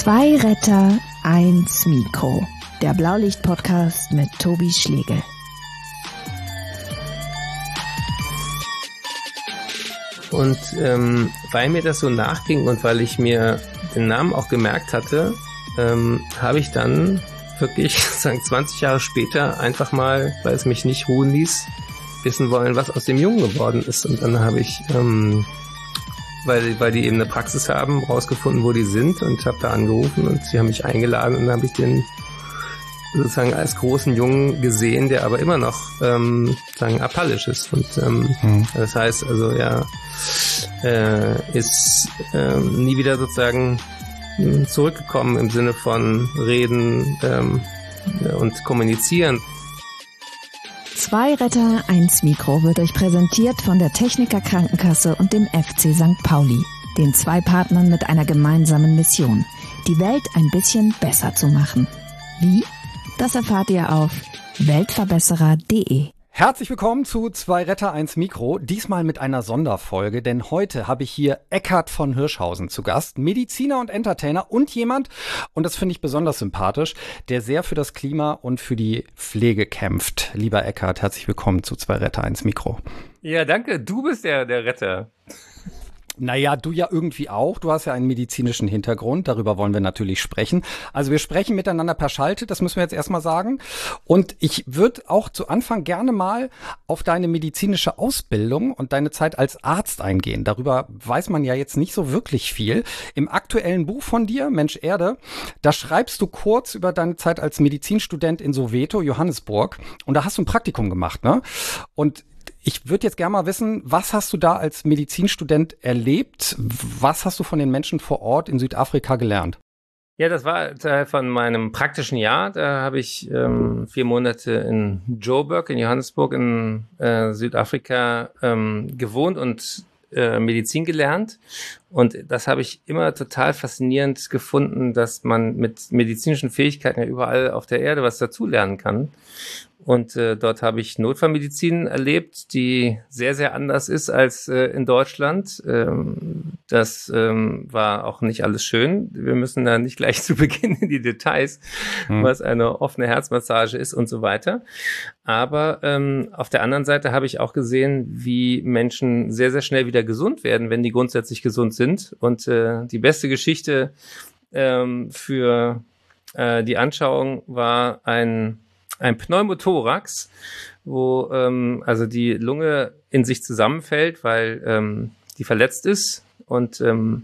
Zwei Retter, eins Mikro. Der Blaulicht-Podcast mit Tobi Schlegel. Und weil mir das so nachging und weil ich mir den Namen auch gemerkt hatte, habe ich dann wirklich 20 Jahre später einfach mal, weil es mich nicht ruhen ließ, wissen wollen, was aus dem Jungen geworden ist. Und dann habe ich, weil die eben eine Praxis haben, rausgefunden, wo die sind, und habe da angerufen und sie haben mich eingeladen, und dann habe ich den sozusagen als großen Jungen gesehen, der aber immer noch sozusagen apallisch ist. Und das heißt also, er ist nie wieder sozusagen zurückgekommen im Sinne von Reden und Kommunizieren. Zwei Retter, eins Mikro wird euch präsentiert von der Techniker Krankenkasse und dem FC St. Pauli, den zwei Partnern mit einer gemeinsamen Mission, die Welt ein bisschen besser zu machen. Wie? Das erfahrt ihr auf weltverbesserer.de. Herzlich willkommen zu Zwei Retter, eins Mikro, diesmal mit einer Sonderfolge, denn heute habe ich hier Eckhard von Hirschhausen zu Gast, Mediziner und Entertainer und jemand, und das finde ich besonders sympathisch, der sehr für das Klima und für die Pflege kämpft. Lieber Eckhard, herzlich willkommen zu Zwei Retter, eins Mikro. Ja, danke, du bist der Retter. Naja, du ja irgendwie auch. Du hast ja einen medizinischen Hintergrund. Darüber wollen wir natürlich sprechen. Also wir sprechen miteinander per Schalte, das müssen wir jetzt erstmal sagen. Und ich würde auch zu Anfang gerne mal auf deine medizinische Ausbildung und deine Zeit als Arzt eingehen. Darüber weiß man ja jetzt nicht so wirklich viel. Im aktuellen Buch von dir, Mensch Erde, da schreibst du kurz über deine Zeit als Medizinstudent in Soweto, Johannesburg. Und da hast du ein Praktikum gemacht, ne? Und ich würde jetzt gerne mal wissen, was hast du da als Medizinstudent erlebt? Was hast du von den Menschen vor Ort in Südafrika gelernt? Ja, das war Teil von meinem praktischen Jahr. Da habe ich 4 Monate in Joburg, in Johannesburg, in Südafrika gewohnt und Medizin gelernt. Und das habe ich immer total faszinierend gefunden, dass man mit medizinischen Fähigkeiten ja überall auf der Erde was dazulernen kann. Und dort habe ich Notfallmedizin erlebt, die sehr, sehr anders ist als in Deutschland. Das war auch nicht alles schön. Wir müssen da nicht gleich zu Beginn in die Details, was eine offene Herzmassage ist und so weiter. Aber auf der anderen Seite habe ich auch gesehen, wie Menschen sehr, sehr schnell wieder gesund werden, wenn die grundsätzlich gesund sind. Und die beste Geschichte für die Anschauung war ein Pneumothorax, wo also die Lunge in sich zusammenfällt, weil die verletzt ist. Und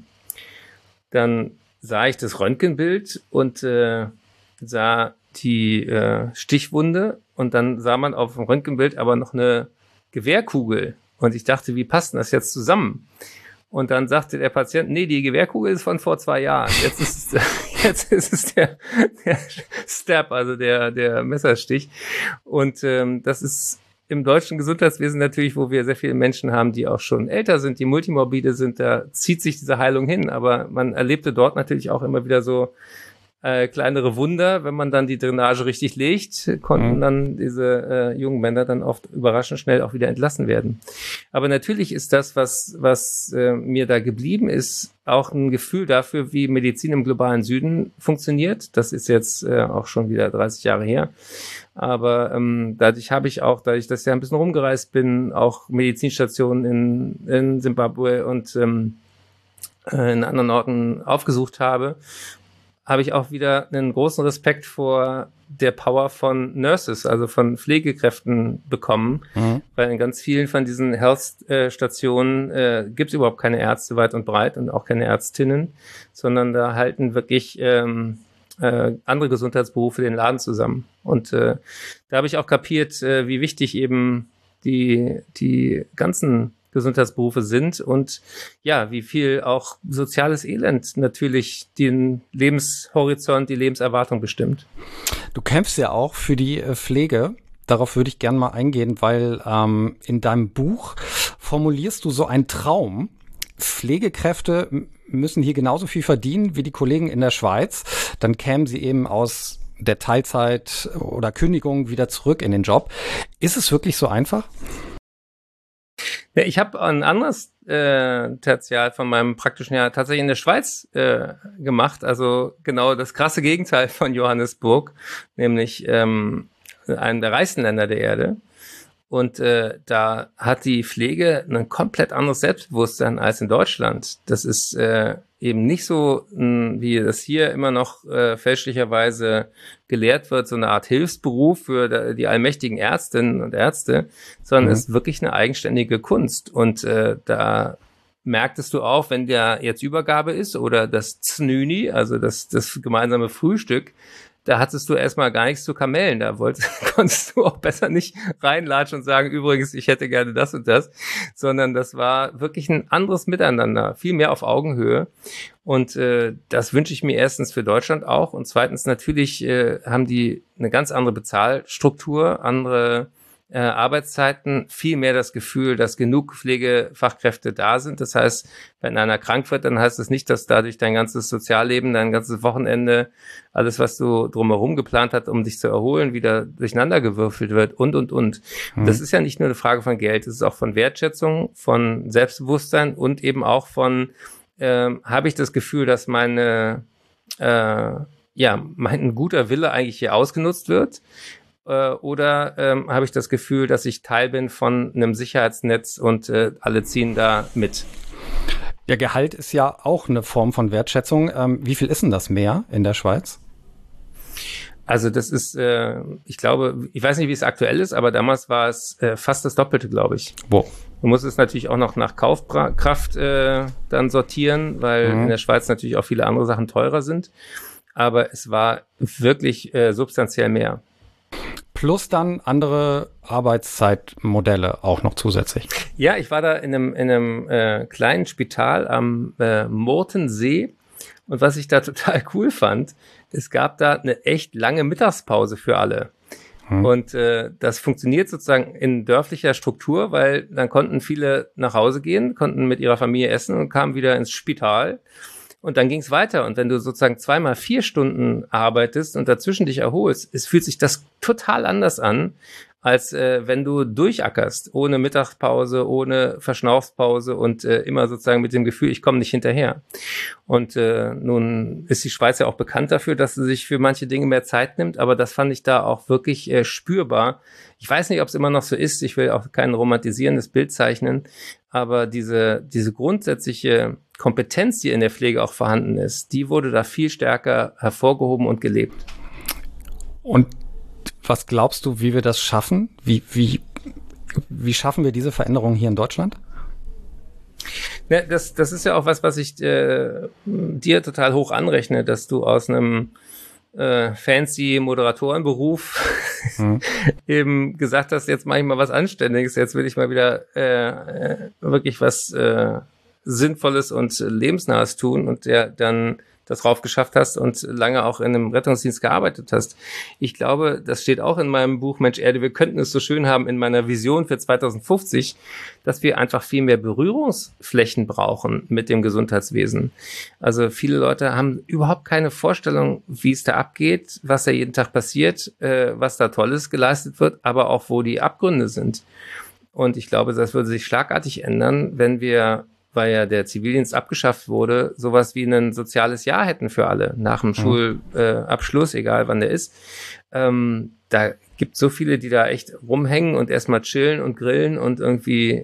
dann sah ich das Röntgenbild und sah die Stichwunde, und dann sah man auf dem Röntgenbild aber noch eine Gewehrkugel. Und ich dachte, wie passt denn das jetzt zusammen? Und dann sagte der Patient, nee, die Gewehrkugel ist von vor 2 Jahren. Jetzt ist es der Stab, also der Messerstich. Und das ist im deutschen Gesundheitswesen natürlich, wo wir sehr viele Menschen haben, die auch schon älter sind, die multimorbide sind, da zieht sich diese Heilung hin. Aber man erlebte dort natürlich auch immer wieder so kleinere Wunder. Wenn man dann die Drainage richtig legt, konnten dann diese jungen Männer dann oft überraschend schnell auch wieder entlassen werden. Aber natürlich ist das, was mir da geblieben ist, auch ein Gefühl dafür, wie Medizin im globalen Süden funktioniert. Das ist jetzt auch schon wieder 30 Jahre her. Aber dadurch, dass ich ja ein bisschen rumgereist bin, auch Medizinstationen in Zimbabwe und in anderen Orten aufgesucht habe ich auch wieder einen großen Respekt vor der Power von Nurses, also von Pflegekräften bekommen, weil in ganz vielen von diesen Health-Stationen gibt es überhaupt keine Ärzte weit und breit und auch keine Ärztinnen, sondern da halten wirklich andere Gesundheitsberufe den Laden zusammen. Und da habe ich auch kapiert, wie wichtig eben die ganzen Gesundheitsberufe sind und ja, wie viel auch soziales Elend natürlich den Lebenshorizont, die Lebenserwartung bestimmt. Du kämpfst ja auch für die Pflege. Darauf würde ich gerne mal eingehen, weil in deinem Buch formulierst du so einen Traum. Pflegekräfte müssen hier genauso viel verdienen wie die Kollegen in der Schweiz. Dann kämen sie eben aus der Teilzeit oder Kündigung wieder zurück in den Job. Ist es wirklich so einfach? Ja, ich habe ein anderes Tertial von meinem praktischen Jahr tatsächlich in der Schweiz gemacht. Also genau das krasse Gegenteil von Johannesburg, nämlich einem der reichsten Länder der Erde. Und da hat die Pflege ein komplett anderes Selbstbewusstsein als in Deutschland. Das ist eben nicht so, wie das hier immer noch fälschlicherweise gelehrt wird, so eine Art Hilfsberuf für die allmächtigen Ärztinnen und Ärzte, sondern es ist wirklich eine eigenständige Kunst. Und da merktest du auch, wenn der jetzt Übergabe ist oder das Znüni, also das gemeinsame Frühstück, da hattest du erstmal gar nichts zu kamellen. Da konntest du auch besser nicht reinlatschen und sagen, übrigens, ich hätte gerne das und das, sondern das war wirklich ein anderes Miteinander, viel mehr auf Augenhöhe. Und das wünsche ich mir erstens für Deutschland auch. Und zweitens natürlich haben die eine ganz andere Bezahlstruktur, andere Arbeitszeiten, viel mehr das Gefühl, dass genug Pflegefachkräfte da sind. Das heißt, wenn einer krank wird, dann heißt es nicht, dass dadurch dein ganzes Sozialleben, dein ganzes Wochenende, alles, was du drumherum geplant hast, um dich zu erholen, wieder durcheinandergewürfelt wird und. Das ist ja nicht nur eine Frage von Geld, es ist auch von Wertschätzung, von Selbstbewusstsein und eben auch von, habe ich das Gefühl, dass mein guter Wille eigentlich hier ausgenutzt wird? Oder habe ich das Gefühl, dass ich Teil bin von einem Sicherheitsnetz und alle ziehen da mit? Der Gehalt ist ja auch eine Form von Wertschätzung. Wie viel ist denn das mehr in der Schweiz? Also das ist, ich glaube, ich weiß nicht, wie es aktuell ist, aber damals war es fast das Doppelte, glaube ich. Wow. Du musst es natürlich auch noch nach Kaufkraft dann sortieren, weil in der Schweiz natürlich auch viele andere Sachen teurer sind. Aber es war wirklich substanziell mehr. Plus dann andere Arbeitszeitmodelle auch noch zusätzlich. Ja, ich war da in einem kleinen Spital am Murtensee und was ich da total cool fand, es gab da eine echt lange Mittagspause für alle. Und das funktioniert sozusagen in dörflicher Struktur, weil dann konnten viele nach Hause gehen, konnten mit ihrer Familie essen und kamen wieder ins Spital. Und dann ging es weiter. Und wenn du sozusagen 2x4 Stunden arbeitest und dazwischen dich erholst, fühlt sich das total anders an, als wenn du durchackerst, ohne Mittagspause, ohne Verschnaufspause und immer sozusagen mit dem Gefühl, ich komme nicht hinterher. Und nun ist die Schweiz ja auch bekannt dafür, dass sie sich für manche Dinge mehr Zeit nimmt, aber das fand ich da auch wirklich spürbar. Ich weiß nicht, ob es immer noch so ist, ich will auch kein romantisierendes Bild zeichnen, aber diese grundsätzliche Kompetenz, die in der Pflege auch vorhanden ist, die wurde da viel stärker hervorgehoben und gelebt. Und was glaubst du, wie wir das schaffen? Wie schaffen wir diese Veränderung hier in Deutschland? Ja, das ist ja auch was ich dir total hoch anrechne, dass du aus einem fancy Moderatorenberuf eben gesagt hast, jetzt mache ich mal was Anständiges, jetzt will ich mal wieder wirklich was Sinnvolles und Lebensnahes tun und der dann das drauf geschafft hast und lange auch in einem Rettungsdienst gearbeitet hast. Ich glaube, das steht auch in meinem Buch Mensch Erde, wir könnten es so schön haben in meiner Vision für 2050, dass wir einfach viel mehr Berührungsflächen brauchen mit dem Gesundheitswesen. Also viele Leute haben überhaupt keine Vorstellung, wie es da abgeht, was da jeden Tag passiert, was da Tolles geleistet wird, aber auch wo die Abgründe sind. Und ich glaube, das würde sich schlagartig ändern, wenn wir, weil ja der Zivildienst abgeschafft wurde, sowas wie ein soziales Jahr hätten für alle nach dem Schulabschluss, egal wann der ist. Da gibt es so viele, die da echt rumhängen und erstmal chillen und grillen und irgendwie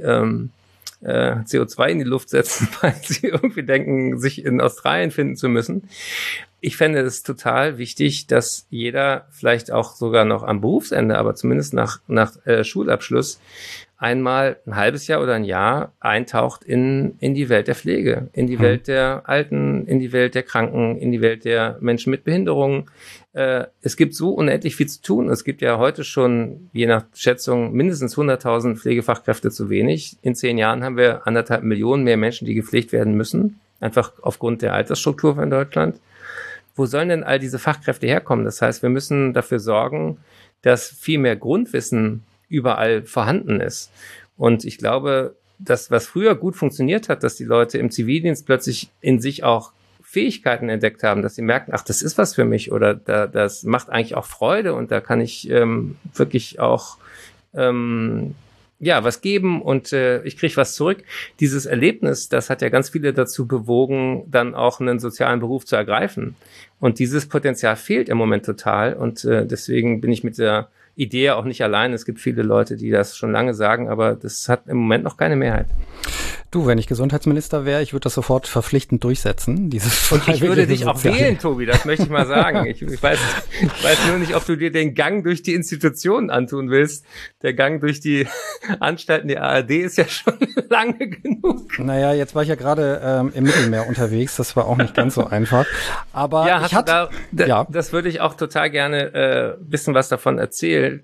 CO2 in die Luft setzen, weil sie irgendwie denken, sich in Australien finden zu müssen. Ich fände es total wichtig, dass jeder vielleicht auch sogar noch am Berufsende, aber zumindest nach Schulabschluss einmal ein halbes Jahr oder ein Jahr eintaucht in die Welt der Pflege, in die Welt der Alten, in die Welt der Kranken, in die Welt der Menschen mit Behinderungen. Es gibt so unendlich viel zu tun. Es gibt ja heute schon, je nach Schätzung, mindestens 100.000 Pflegefachkräfte zu wenig. In 10 Jahren haben wir 1,5 Millionen mehr Menschen, die gepflegt werden müssen, einfach aufgrund der Altersstruktur von Deutschland. Wo sollen denn all diese Fachkräfte herkommen? Das heißt, wir müssen dafür sorgen, dass viel mehr Grundwissen überall vorhanden ist. Und ich glaube, das, was früher gut funktioniert hat, dass die Leute im Zivildienst plötzlich in sich auch Fähigkeiten entdeckt haben, dass sie merken, ach, das ist was für mich oder das macht eigentlich auch Freude und da kann ich wirklich auch was geben und ich kriege was zurück. Dieses Erlebnis, das hat ja ganz viele dazu bewogen, dann auch einen sozialen Beruf zu ergreifen. Und dieses Potenzial fehlt im Moment total. Und deswegen bin ich mit der Idee auch nicht allein. Es gibt viele Leute, die das schon lange sagen, aber das hat im Moment noch keine Mehrheit. Du, wenn ich Gesundheitsminister wäre, ich würde das sofort verpflichtend durchsetzen. Und ich würde dich auch wählen, Tobi, das möchte ich mal sagen. Ich weiß nur nicht, ob du dir den Gang durch die Institutionen antun willst. Der Gang durch die Anstalten der ARD ist ja schon lange genug. Naja, jetzt war ich ja gerade im Mittelmeer unterwegs. Das war auch nicht ganz so einfach. Aber ja, das würde ich auch total gerne bisschen was davon erzählen.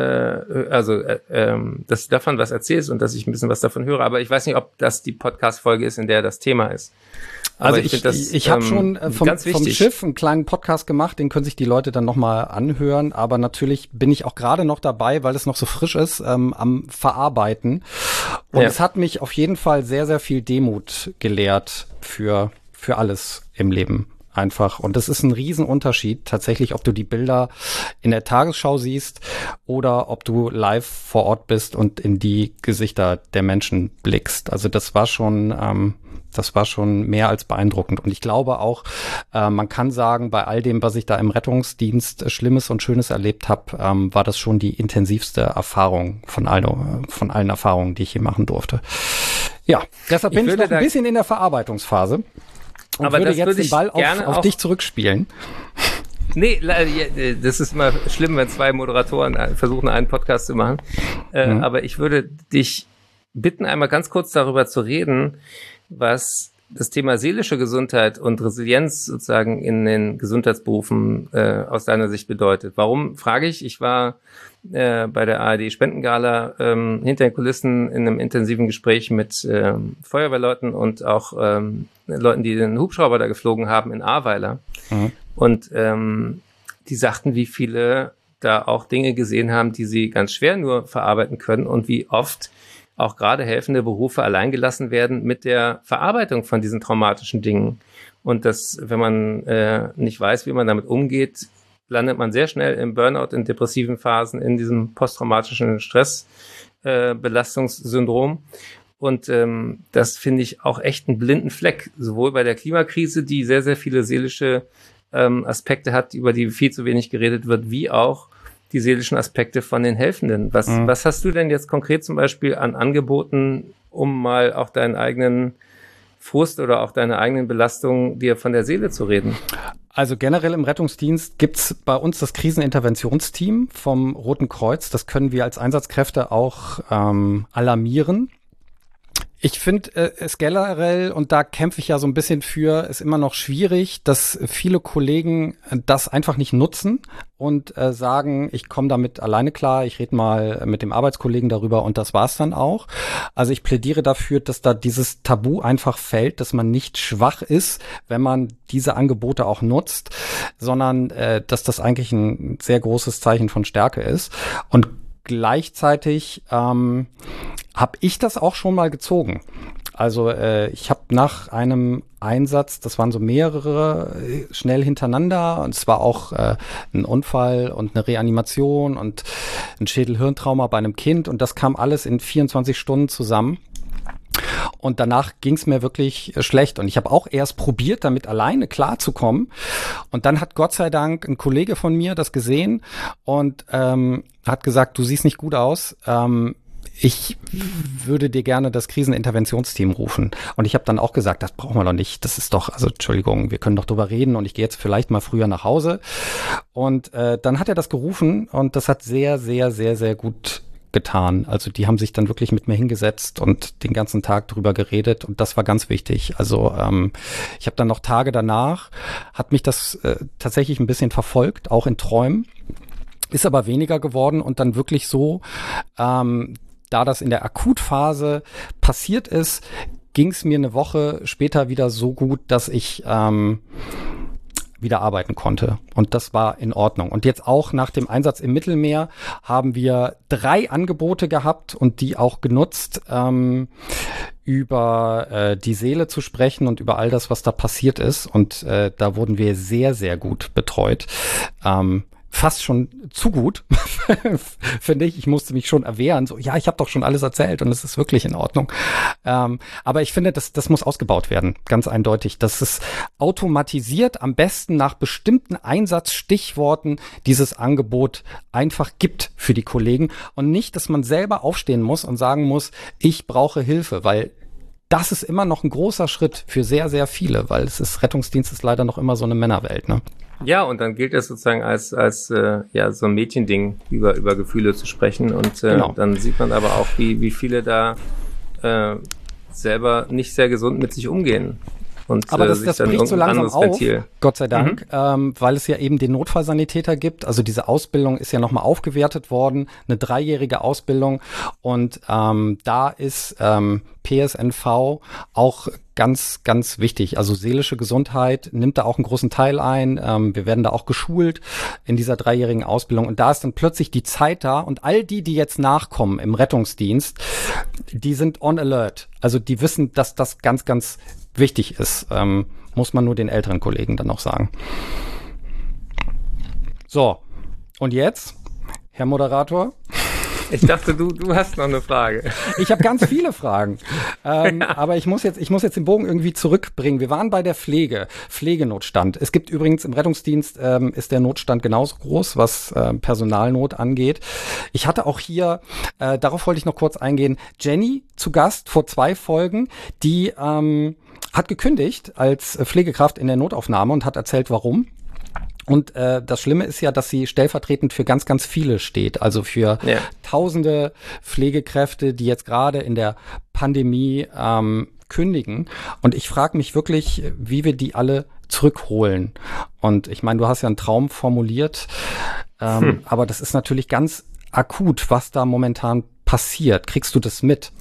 Dass du davon was erzählst und dass ich ein bisschen was davon höre. Aber ich weiß nicht, ob das die Podcast-Folge ist, in der das Thema ist. Aber also ich habe schon vom Schiff einen kleinen Podcast gemacht, den können sich die Leute dann nochmal anhören. Aber natürlich bin ich auch gerade noch dabei, weil es noch so frisch ist, am Verarbeiten. Und es hat mich auf jeden Fall sehr, sehr viel Demut gelehrt für alles im Leben. Einfach. Und das ist ein Riesenunterschied tatsächlich, ob du die Bilder in der Tagesschau siehst oder ob du live vor Ort bist und in die Gesichter der Menschen blickst. Also das war schon mehr als beeindruckend. Und ich glaube auch, man kann sagen, bei all dem, was ich da im Rettungsdienst Schlimmes und Schönes erlebt habe, war das schon die intensivste Erfahrung von allen Erfahrungen, die ich hier machen durfte. Ja, deshalb bin ich noch ein bisschen in der Verarbeitungsphase. Und aber würde jetzt den Ball auf dich zurückspielen. Nee, das ist immer schlimm, wenn zwei Moderatoren versuchen, einen Podcast zu machen. Aber ich würde dich bitten, einmal ganz kurz darüber zu reden, was das Thema seelische Gesundheit und Resilienz sozusagen in den Gesundheitsberufen aus deiner Sicht bedeutet. Warum, frage ich? Ich war bei der ARD-Spendengala hinter den Kulissen in einem intensiven Gespräch mit Feuerwehrleuten und auch Leuten, die den Hubschrauber da geflogen haben in Ahrweiler. Mhm. Und die sagten, wie viele da auch Dinge gesehen haben, die sie ganz schwer nur verarbeiten können und wie oft auch gerade helfende Berufe alleingelassen werden mit der Verarbeitung von diesen traumatischen Dingen. Und dass, wenn man nicht weiß, wie man damit umgeht, landet man sehr schnell im Burnout, in depressiven Phasen, in diesem posttraumatischen Stressbelastungssyndrom. Und das finde ich auch echt einen blinden Fleck, sowohl bei der Klimakrise, die sehr, sehr viele seelische Aspekte hat, über die viel zu wenig geredet wird, wie auch die seelischen Aspekte von den Helfenden. Was hast du denn jetzt konkret zum Beispiel an Angeboten, um mal auch deinen eigenen Frust oder auch deine eigenen Belastungen dir von der Seele zu reden? Also generell im Rettungsdienst gibt's bei uns das Kriseninterventionsteam vom Roten Kreuz. Das können wir als Einsatzkräfte auch alarmieren. Ich finde es generell, und da kämpfe ich ja so ein bisschen für, ist immer noch schwierig, dass viele Kollegen das einfach nicht nutzen und sagen, ich komme damit alleine klar, ich rede mal mit dem Arbeitskollegen darüber und das war's dann auch. Also ich plädiere dafür, dass da dieses Tabu einfach fällt, dass man nicht schwach ist, wenn man diese Angebote auch nutzt, sondern dass das eigentlich ein sehr großes Zeichen von Stärke ist. Und gleichzeitig habe ich das auch schon mal gezogen. Also ich habe nach einem Einsatz, das waren so mehrere schnell hintereinander und es war auch ein Unfall und eine Reanimation und ein Schädelhirntrauma bei einem Kind und das kam alles in 24 Stunden zusammen. Und danach ging es mir wirklich schlecht. Und ich habe auch erst probiert, damit alleine klarzukommen. Und dann hat Gott sei Dank ein Kollege von mir das gesehen und hat gesagt, du siehst nicht gut aus. Ich würde dir gerne das Kriseninterventionsteam rufen. Und ich habe dann auch gesagt, das brauchen wir doch nicht. Das ist doch, also Entschuldigung, wir können doch drüber reden und ich gehe jetzt vielleicht mal früher nach Hause. Und dann hat er das gerufen und das hat sehr, sehr, sehr, sehr gut getan. Also die haben sich dann wirklich mit mir hingesetzt und den ganzen Tag drüber geredet und das war ganz wichtig. Also ich habe dann noch Tage danach, hat mich das tatsächlich ein bisschen verfolgt, auch in Träumen, ist aber weniger geworden und dann wirklich so, da das in der Akutphase passiert ist, ging es mir eine Woche später wieder so gut, dass ich wieder arbeiten konnte. Und das war in Ordnung. Und jetzt auch nach dem Einsatz im Mittelmeer haben wir 3 Angebote gehabt und die auch genutzt, über die Seele zu sprechen und über all das, was da passiert ist. Und da wurden wir sehr, sehr gut betreut. fast schon zu gut, finde ich. Ich musste mich schon erwehren. So, ja, ich habe doch schon alles erzählt und es ist wirklich in Ordnung. Aber ich finde, das muss ausgebaut werden, ganz eindeutig. Dass es automatisiert am besten nach bestimmten Einsatzstichworten dieses Angebot einfach gibt für die Kollegen und nicht, dass man selber aufstehen muss und sagen muss, ich brauche Hilfe, weil das ist immer noch ein großer Schritt für sehr, sehr viele, weil Rettungsdienst ist leider noch immer so eine Männerwelt, ne? Ja, und dann gilt es sozusagen als ja, so ein Mädchending, über Gefühle zu sprechen. Und Genau. Dann sieht man aber auch, wie viele da selber nicht sehr gesund mit sich umgehen. Und, aber das bricht so langsam auf, Ventil. Gott sei Dank, weil es ja eben den Notfallsanitäter gibt. Also diese Ausbildung ist ja nochmal aufgewertet worden, eine 3-jährige Ausbildung. Und da ist PSNV auch ganz, ganz wichtig. Also seelische Gesundheit nimmt da auch einen großen Teil ein. Wir werden da auch geschult in dieser 3-jährigen Ausbildung. Und da ist dann plötzlich die Zeit da. Und all die jetzt nachkommen im Rettungsdienst, die sind on alert. Also die wissen, dass das ganz, ganz wichtig ist, muss man nur den älteren Kollegen dann noch sagen. So, und jetzt, Herr Moderator? Ich dachte, du hast noch eine Frage. Ich habe ganz viele Fragen, aber ich muss jetzt den Bogen irgendwie zurückbringen. Wir waren bei der Pflegenotstand. Es gibt übrigens im Rettungsdienst ist der Notstand genauso groß, was Personalnot angeht. Ich hatte auch hier, darauf wollte ich noch kurz eingehen, Jenny zu Gast vor 2 Folgen, die hat gekündigt als Pflegekraft in der Notaufnahme und hat erzählt, warum. Und das Schlimme ist ja, dass sie stellvertretend für ganz, ganz viele steht. Also für tausende Pflegekräfte, die jetzt gerade in der Pandemie kündigen. Und ich frage mich wirklich, wie wir die alle zurückholen. Und ich meine, du hast ja einen Traum formuliert, aber das ist natürlich ganz akut, was da momentan passiert. Kriegst du das mit?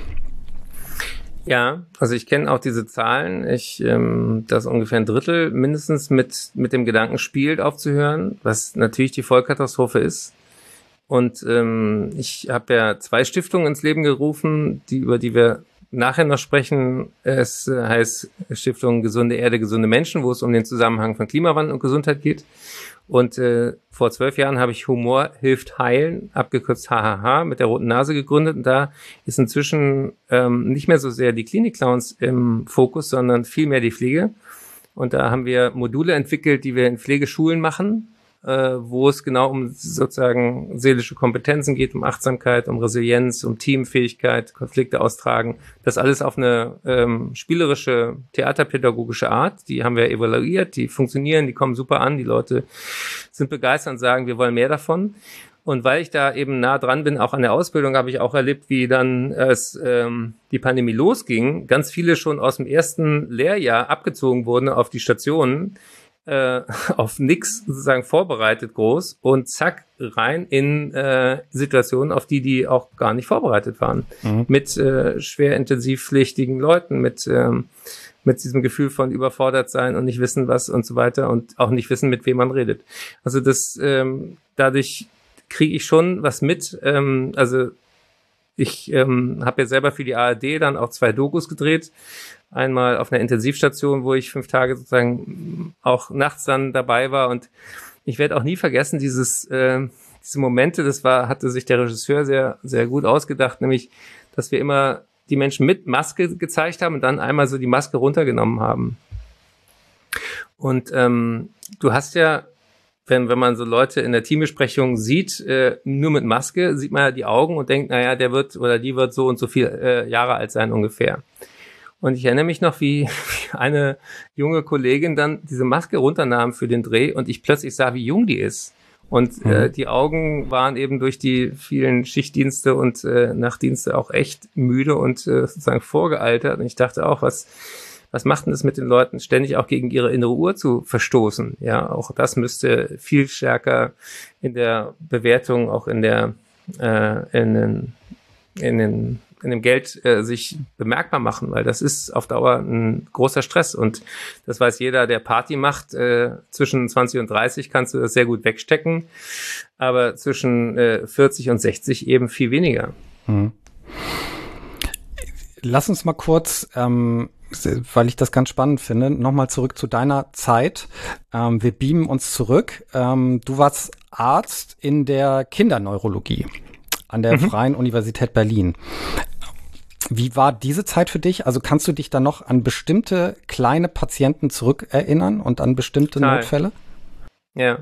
Ja, also ich kenne auch diese Zahlen. Dass ungefähr ein Drittel mindestens mit dem Gedanken spielt, aufzuhören, was natürlich die Vollkatastrophe ist. Und ich habe ja 2 Stiftungen ins Leben gerufen, über die wir nachher noch sprechen. Es heißt Stiftung Gesunde Erde, gesunde Menschen, wo es um den Zusammenhang von Klimawandel und Gesundheit geht. Und vor 12 Jahren habe ich Humor hilft heilen, abgekürzt HHH, mit der roten Nase gegründet. Und da ist inzwischen nicht mehr so sehr die Klinik-Clowns im Fokus, sondern vielmehr die Pflege. Und da haben wir Module entwickelt, die wir in Pflegeschulen machen, wo es genau um sozusagen seelische Kompetenzen geht, um Achtsamkeit, um Resilienz, um Teamfähigkeit, Konflikte austragen. Das alles auf eine spielerische, theaterpädagogische Art. Die haben wir evaluiert, die funktionieren, die kommen super an, die Leute sind begeistert und sagen, wir wollen mehr davon. Und weil ich da eben nah dran bin, auch an der Ausbildung, habe ich auch erlebt, wie dann, als die Pandemie losging, ganz viele schon aus dem ersten Lehrjahr abgezogen wurden auf die Stationen, auf nix sozusagen vorbereitet groß und zack rein in Situationen, auf die auch gar nicht vorbereitet waren. Mit schwer intensivpflichtigen Leuten, mit diesem Gefühl von überfordert sein und nicht wissen was und so weiter und auch nicht wissen, mit wem man redet. Also dadurch kriege ich schon was mit. Also ich habe ja selber für die ARD dann auch 2 Dokus gedreht. Einmal auf einer Intensivstation, wo ich 5 Tage sozusagen auch nachts dann dabei war. Und ich werde auch nie vergessen, diese Momente, hatte sich der Regisseur sehr, sehr gut ausgedacht, nämlich, dass wir immer die Menschen mit Maske gezeigt haben und dann einmal so die Maske runtergenommen haben. Und du hast ja, wenn man so Leute in der Teambesprechung sieht, nur mit Maske, sieht man ja die Augen und denkt, naja, der wird oder die wird so und so viel Jahre alt sein ungefähr. Und ich erinnere mich noch, wie eine junge Kollegin dann diese Maske runternahm für den Dreh und ich plötzlich sah, wie jung die ist. Und die Augen waren eben durch die vielen Schichtdienste und Nachtdienste auch echt müde und sozusagen vorgealtert. Und ich dachte auch, was macht denn das mit den Leuten, ständig auch gegen ihre innere Uhr zu verstoßen? Ja, auch das müsste viel stärker in der Bewertung, auch in dem Geld sich bemerkbar machen, weil das ist auf Dauer ein großer Stress und das weiß jeder, der Party macht. Zwischen 20 und 30 kannst du das sehr gut wegstecken, aber zwischen 40 und 60 eben viel weniger. Lass uns mal kurz weil ich das ganz spannend finde, nochmal zurück zu deiner Zeit. Wir beamen uns zurück. Du warst Arzt in der Kinderneurologie an der Freien Universität Berlin. Wie war diese Zeit für dich? Also kannst du dich da noch an bestimmte kleine Patienten zurückerinnern und an bestimmte Notfälle? Ja.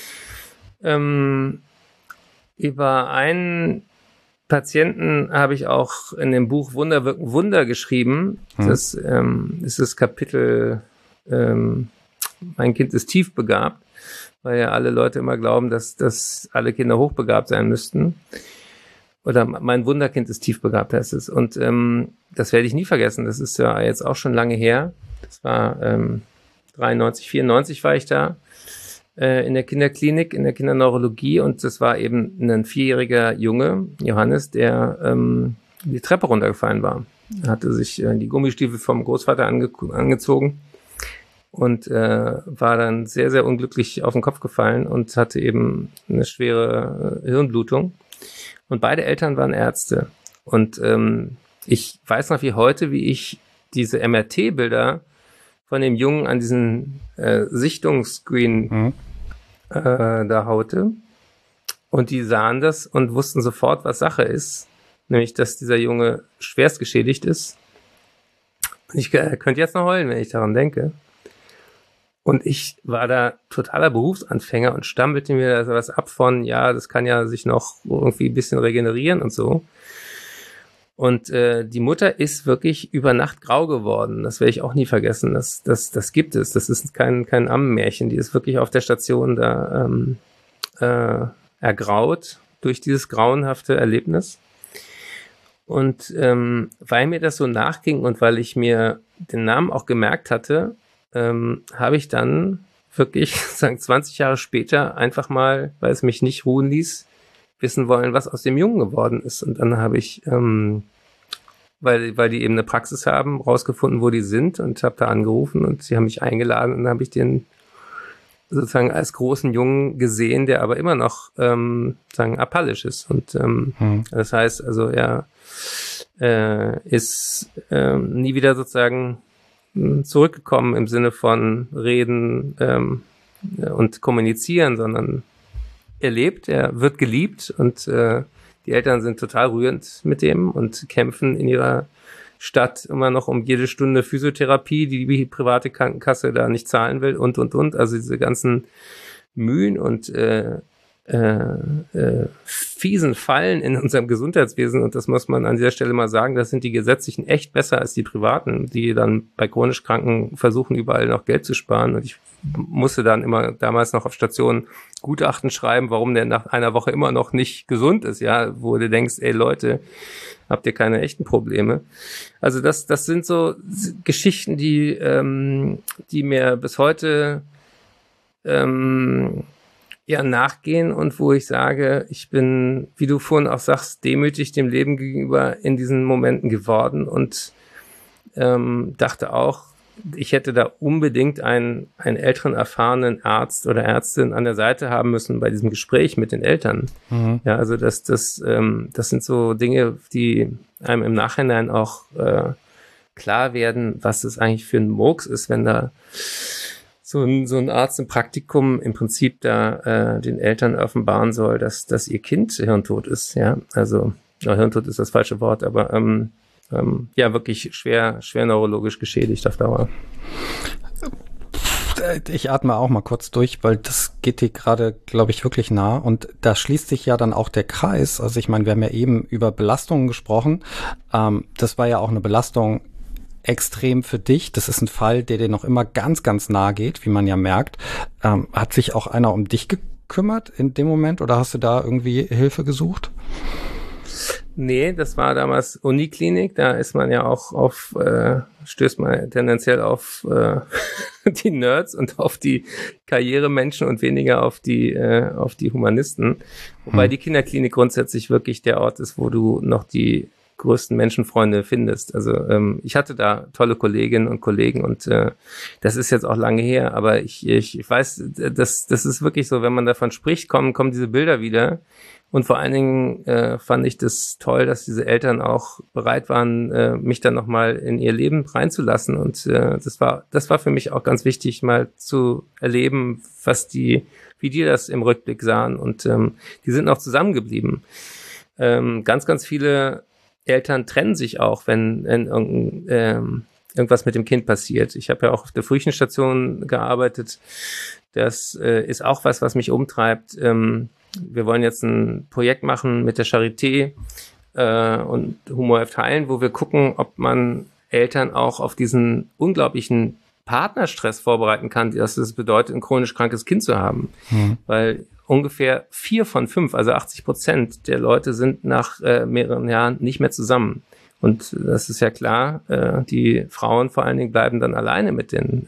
Über einen Patienten habe ich auch in dem Buch Wunder wirken Wunder geschrieben. Das ist das Kapitel Mein Kind ist tiefbegabt, weil ja alle Leute immer glauben, dass alle Kinder hochbegabt sein müssten. Oder mein Wunderkind ist tiefbegabt, heißt es. Und das werde ich nie vergessen. Das ist ja jetzt auch schon lange her. Das war 93, 94 war ich da in der Kinderklinik, in der Kinderneurologie. Und das war eben ein 4-jähriger Junge, Johannes, der die Treppe runtergefallen war. Er hatte sich die Gummistiefel vom Großvater angezogen und war dann sehr, sehr unglücklich auf den Kopf gefallen und hatte eben eine schwere Hirnblutung. Und beide Eltern waren Ärzte. Und ich weiß noch wie heute, wie ich diese MRT-Bilder von dem Jungen an diesen Sichtungsscreen da haute. Und die sahen das und wussten sofort, was Sache ist. Nämlich, dass dieser Junge schwerst geschädigt ist. Und ich könnte jetzt noch heulen, wenn ich daran denke. Und ich war da totaler Berufsanfänger und stammelte mir da was ab von, ja, das kann ja sich noch irgendwie ein bisschen regenerieren und so. Und die Mutter ist wirklich über Nacht grau geworden. Das werde ich auch nie vergessen. Das gibt es. Das ist kein Ammenmärchen. Die ist wirklich auf der Station da ergraut durch dieses grauenhafte Erlebnis. Und weil mir das so nachging und weil ich mir den Namen auch gemerkt hatte, habe ich dann wirklich, 20 Jahre später, einfach mal, weil es mich nicht ruhen ließ, wissen wollen, was aus dem Jungen geworden ist. Und dann habe ich, weil die eben eine Praxis haben, rausgefunden, wo die sind und habe da angerufen und sie haben mich eingeladen und dann habe ich den sozusagen als großen Jungen gesehen, der aber immer noch apallisch ist. Und das heißt, also er ist nie wieder sozusagen zurückgekommen im Sinne von Reden und Kommunizieren, sondern er lebt, er wird geliebt und die Eltern sind total rührend mit dem und kämpfen in ihrer Stadt immer noch um jede Stunde Physiotherapie, die private Krankenkasse da nicht zahlen will und. Also diese ganzen Mühen und fiesen Fallen in unserem Gesundheitswesen, und das muss man an dieser Stelle mal sagen, das sind die gesetzlichen echt besser als die privaten, die dann bei chronisch Kranken versuchen, überall noch Geld zu sparen. Und ich musste dann immer damals noch auf Stationen Gutachten schreiben, warum der nach einer Woche immer noch nicht gesund ist, ja, wo du denkst, ey Leute, habt ihr keine echten Probleme? Also das sind so Geschichten, die mir bis heute nachgehen und wo ich sage, ich bin, wie du vorhin auch sagst, demütig dem Leben gegenüber in diesen Momenten geworden und dachte auch, ich hätte da unbedingt einen älteren, erfahrenen Arzt oder Ärztin an der Seite haben müssen bei diesem Gespräch mit den Eltern. Mhm. Ja, also das sind so Dinge, die einem im Nachhinein auch klar werden, was es eigentlich für ein Murks ist, wenn da so ein Arzt im Praktikum im Prinzip da den Eltern offenbaren soll, dass ihr Kind hirntot ist. Ja, also hirntot ist das falsche Wort, aber wirklich schwer neurologisch geschädigt auf Dauer. Ich atme auch mal kurz durch, weil das geht dir gerade, glaube ich, wirklich nah. Und da schließt sich ja dann auch der Kreis. Also ich meine, wir haben ja eben über Belastungen gesprochen. Das war ja auch eine Belastung extrem für dich. Das ist ein Fall, der dir noch immer ganz, ganz nahe geht, wie man ja merkt. Hat sich auch einer um dich gekümmert in dem Moment oder hast du da irgendwie Hilfe gesucht? Nee, das war damals Uniklinik. Da ist man ja auch stößt man tendenziell auf die Nerds und auf die Karrieremenschen und weniger auf die Humanisten. Wobei die Kinderklinik grundsätzlich wirklich der Ort ist, wo du noch die größten Menschenfreunde findest. Also ich hatte da tolle Kolleginnen und Kollegen und das ist jetzt auch lange her, aber ich weiß, das ist wirklich so, wenn man davon spricht, kommen diese Bilder wieder. Und vor allen Dingen fand ich das toll, dass diese Eltern auch bereit waren, mich dann nochmal in ihr Leben reinzulassen. Und das war für mich auch ganz wichtig, mal zu erleben, wie die das im Rückblick sahen. Und die sind auch zusammengeblieben. Ganz, ganz viele Eltern trennen sich auch, wenn irgendwas mit dem Kind passiert. Ich habe ja auch auf der Frühchenstation gearbeitet. Das ist auch was mich umtreibt. Wir wollen jetzt ein Projekt machen mit der Charité und Humor hilft heilen, wo wir gucken, ob man Eltern auch auf diesen unglaublichen Partnerstress vorbereiten kann, dass es bedeutet, ein chronisch krankes Kind zu haben. Weil ungefähr 4 von 5, also 80% der Leute sind nach mehreren Jahren nicht mehr zusammen. Und das ist ja klar, die Frauen vor allen Dingen bleiben dann alleine mit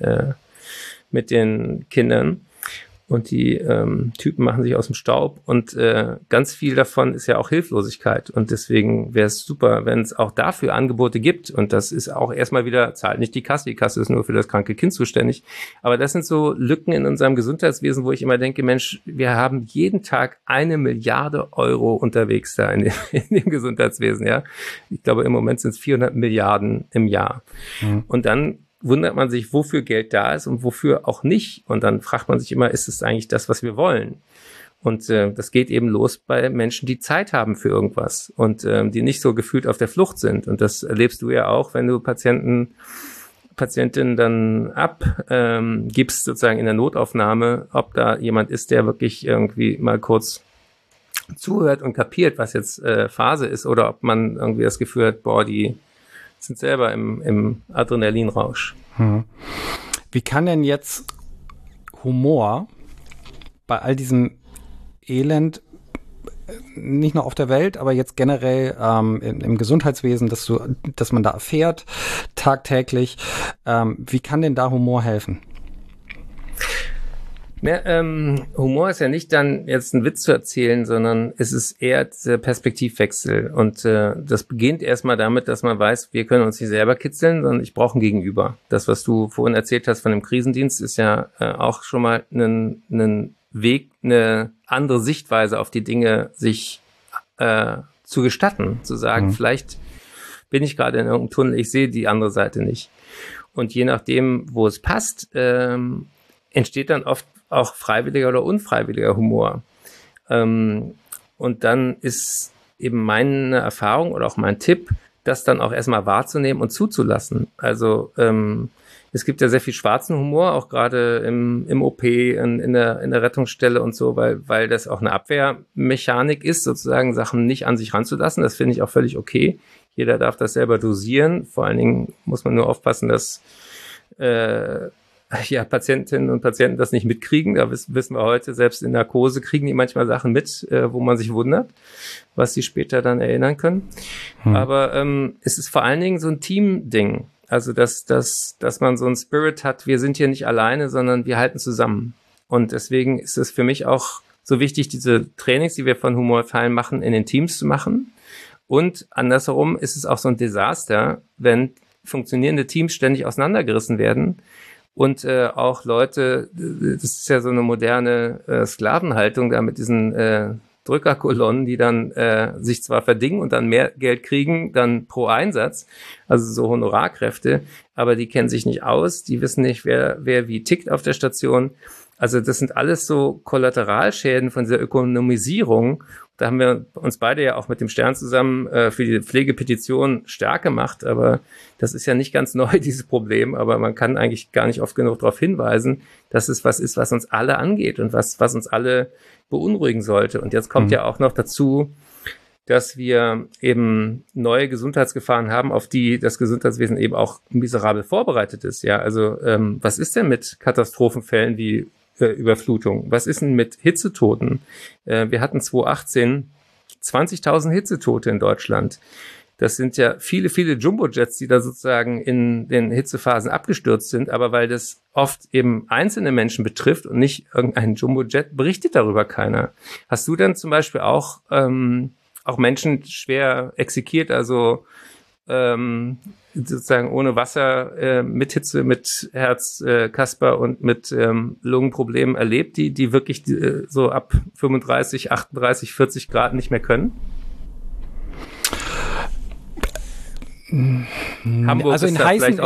den Kindern. Und die Typen machen sich aus dem Staub und ganz viel davon ist ja auch Hilflosigkeit. Und deswegen wäre es super, wenn es auch dafür Angebote gibt. Und das ist auch erstmal wieder, zahlt nicht die Kasse ist nur für das kranke Kind zuständig. Aber das sind so Lücken in unserem Gesundheitswesen, wo ich immer denke, Mensch, wir haben jeden Tag 1 Milliarde Euro unterwegs da in dem Gesundheitswesen. Ja, ich glaube, im Moment sind es 400 Milliarden im Jahr. Und dann wundert man sich, wofür Geld da ist und wofür auch nicht. Und dann fragt man sich immer, ist es eigentlich das, was wir wollen? Und das geht eben los bei Menschen, die Zeit haben für irgendwas und die nicht so gefühlt auf der Flucht sind. Und das erlebst du ja auch, wenn du Patientinnen dann abgibst, sozusagen in der Notaufnahme, ob da jemand ist, der wirklich irgendwie mal kurz zuhört und kapiert, was jetzt Phase ist, oder ob man irgendwie das Gefühl hat, boah, die sind selber im Adrenalinrausch. Wie kann denn jetzt Humor bei all diesem Elend, nicht nur auf der Welt, aber jetzt generell im Gesundheitswesen, dass man da erfährt, tagtäglich, wie kann denn da Humor helfen? Ja, Humor ist ja nicht dann jetzt einen Witz zu erzählen, sondern es ist eher der Perspektivwechsel. Und das beginnt erstmal damit, dass man weiß, wir können uns nicht selber kitzeln, sondern ich brauche ein Gegenüber. Das, was du vorhin erzählt hast von dem Krisendienst, ist ja auch schon mal ein Weg, eine andere Sichtweise auf die Dinge sich zu gestatten. Zu sagen, vielleicht bin ich gerade in irgendeinem Tunnel, ich sehe die andere Seite nicht. Und je nachdem, wo es passt, entsteht dann oft auch freiwilliger oder unfreiwilliger Humor. Und dann ist eben meine Erfahrung oder auch mein Tipp, das dann auch erstmal wahrzunehmen und zuzulassen. Also es gibt ja sehr viel schwarzen Humor, auch gerade im OP, in der Rettungsstelle und so, weil das auch eine Abwehrmechanik ist, sozusagen Sachen nicht an sich ranzulassen. Das finde ich auch völlig okay. Jeder darf das selber dosieren. Vor allen Dingen muss man nur aufpassen, dass Patientinnen und Patienten das nicht mitkriegen. Da wissen wir heute, selbst in Narkose kriegen die manchmal Sachen mit, wo man sich wundert, was sie später dann erinnern können. Aber es ist vor allen Dingen so ein Team-Ding. Also, dass man so einen Spirit hat, wir sind hier nicht alleine, sondern wir halten zusammen. Und deswegen ist es für mich auch so wichtig, diese Trainings, die wir von Humor heilen machen, in den Teams zu machen. Und andersherum ist es auch so ein Desaster, wenn funktionierende Teams ständig auseinandergerissen werden. Und auch Leute, das ist ja so eine moderne Sklavenhaltung da mit diesen Drückerkolonnen, die dann sich zwar verdingen und dann mehr Geld kriegen, dann pro Einsatz, also so Honorarkräfte, aber die kennen sich nicht aus, die wissen nicht, wer wie tickt auf der Station. Also das sind alles so Kollateralschäden von dieser Ökonomisierung. Da haben wir uns beide ja auch mit dem Stern zusammen für die Pflegepetition stark gemacht, aber das ist ja nicht ganz neu, dieses Problem, aber man kann eigentlich gar nicht oft genug darauf hinweisen, dass es was ist, was uns alle angeht und was uns alle beunruhigen sollte. Und jetzt kommt ja auch noch dazu, dass wir eben neue Gesundheitsgefahren haben, auf die das Gesundheitswesen eben auch miserabel vorbereitet ist. Ja, also was ist denn mit Katastrophenfällen wie Überflutung? Was ist denn mit Hitzetoten? Wir hatten 2018 20.000 Hitzetote in Deutschland. Das sind ja viele, viele Jumbojets, die da sozusagen in den Hitzephasen abgestürzt sind. Aber weil das oft eben einzelne Menschen betrifft und nicht irgendein Jumbojet, berichtet darüber keiner. Hast du denn zum Beispiel auch auch Menschen schwer exekiert, also sozusagen ohne Wasser, mit Hitze, mit Herzkasper und mit Lungenproblemen erlebt, die wirklich so ab 35, 38, 40 Grad nicht mehr können? Hamburg also in heißen,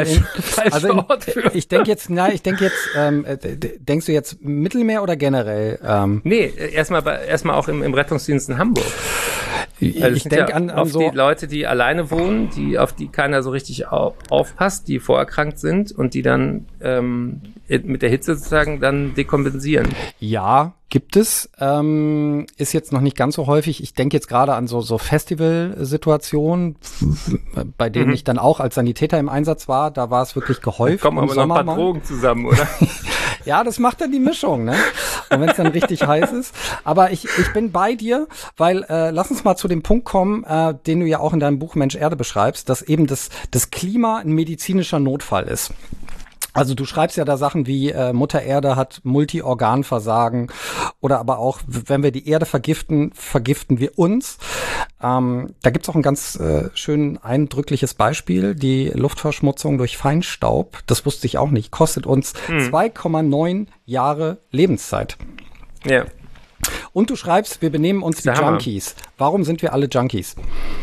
Ort für. Ich denke jetzt, denkst du jetzt Mittelmeer oder generell? Nee, erstmal auch im Rettungsdienst in Hamburg. Ich denke ja an so die Leute, die alleine wohnen, auf die keiner so richtig aufpasst, die vorerkrankt sind und die dann mit der Hitze sozusagen dann dekompensieren. Ja, gibt es. Ist jetzt noch nicht ganz so häufig. Ich denke jetzt gerade an so Festivalsituationen, bei denen ich dann auch als Sanitäter im Einsatz war. Da war es wirklich gehäuft. Da kommen aber noch ein paar Drogen zusammen, oder? Ja, das macht dann die Mischung, ne? Und wenn es dann richtig heiß ist. Aber ich bin bei dir, weil lass uns mal zu dem Punkt kommen, den du ja auch in deinem Buch Mensch Erde beschreibst, dass eben das Klima ein medizinischer Notfall ist. Also du schreibst ja da Sachen wie Mutter Erde hat Multiorganversagen oder aber auch, wenn wir die Erde vergiften, vergiften wir uns. Da gibt's auch ein ganz schön eindrückliches Beispiel. Die Luftverschmutzung durch Feinstaub, das wusste ich auch nicht, kostet uns 2,9 Jahre Lebenszeit. Ja. Und du schreibst, wir benehmen uns wie Junkies. Warum sind wir alle Junkies?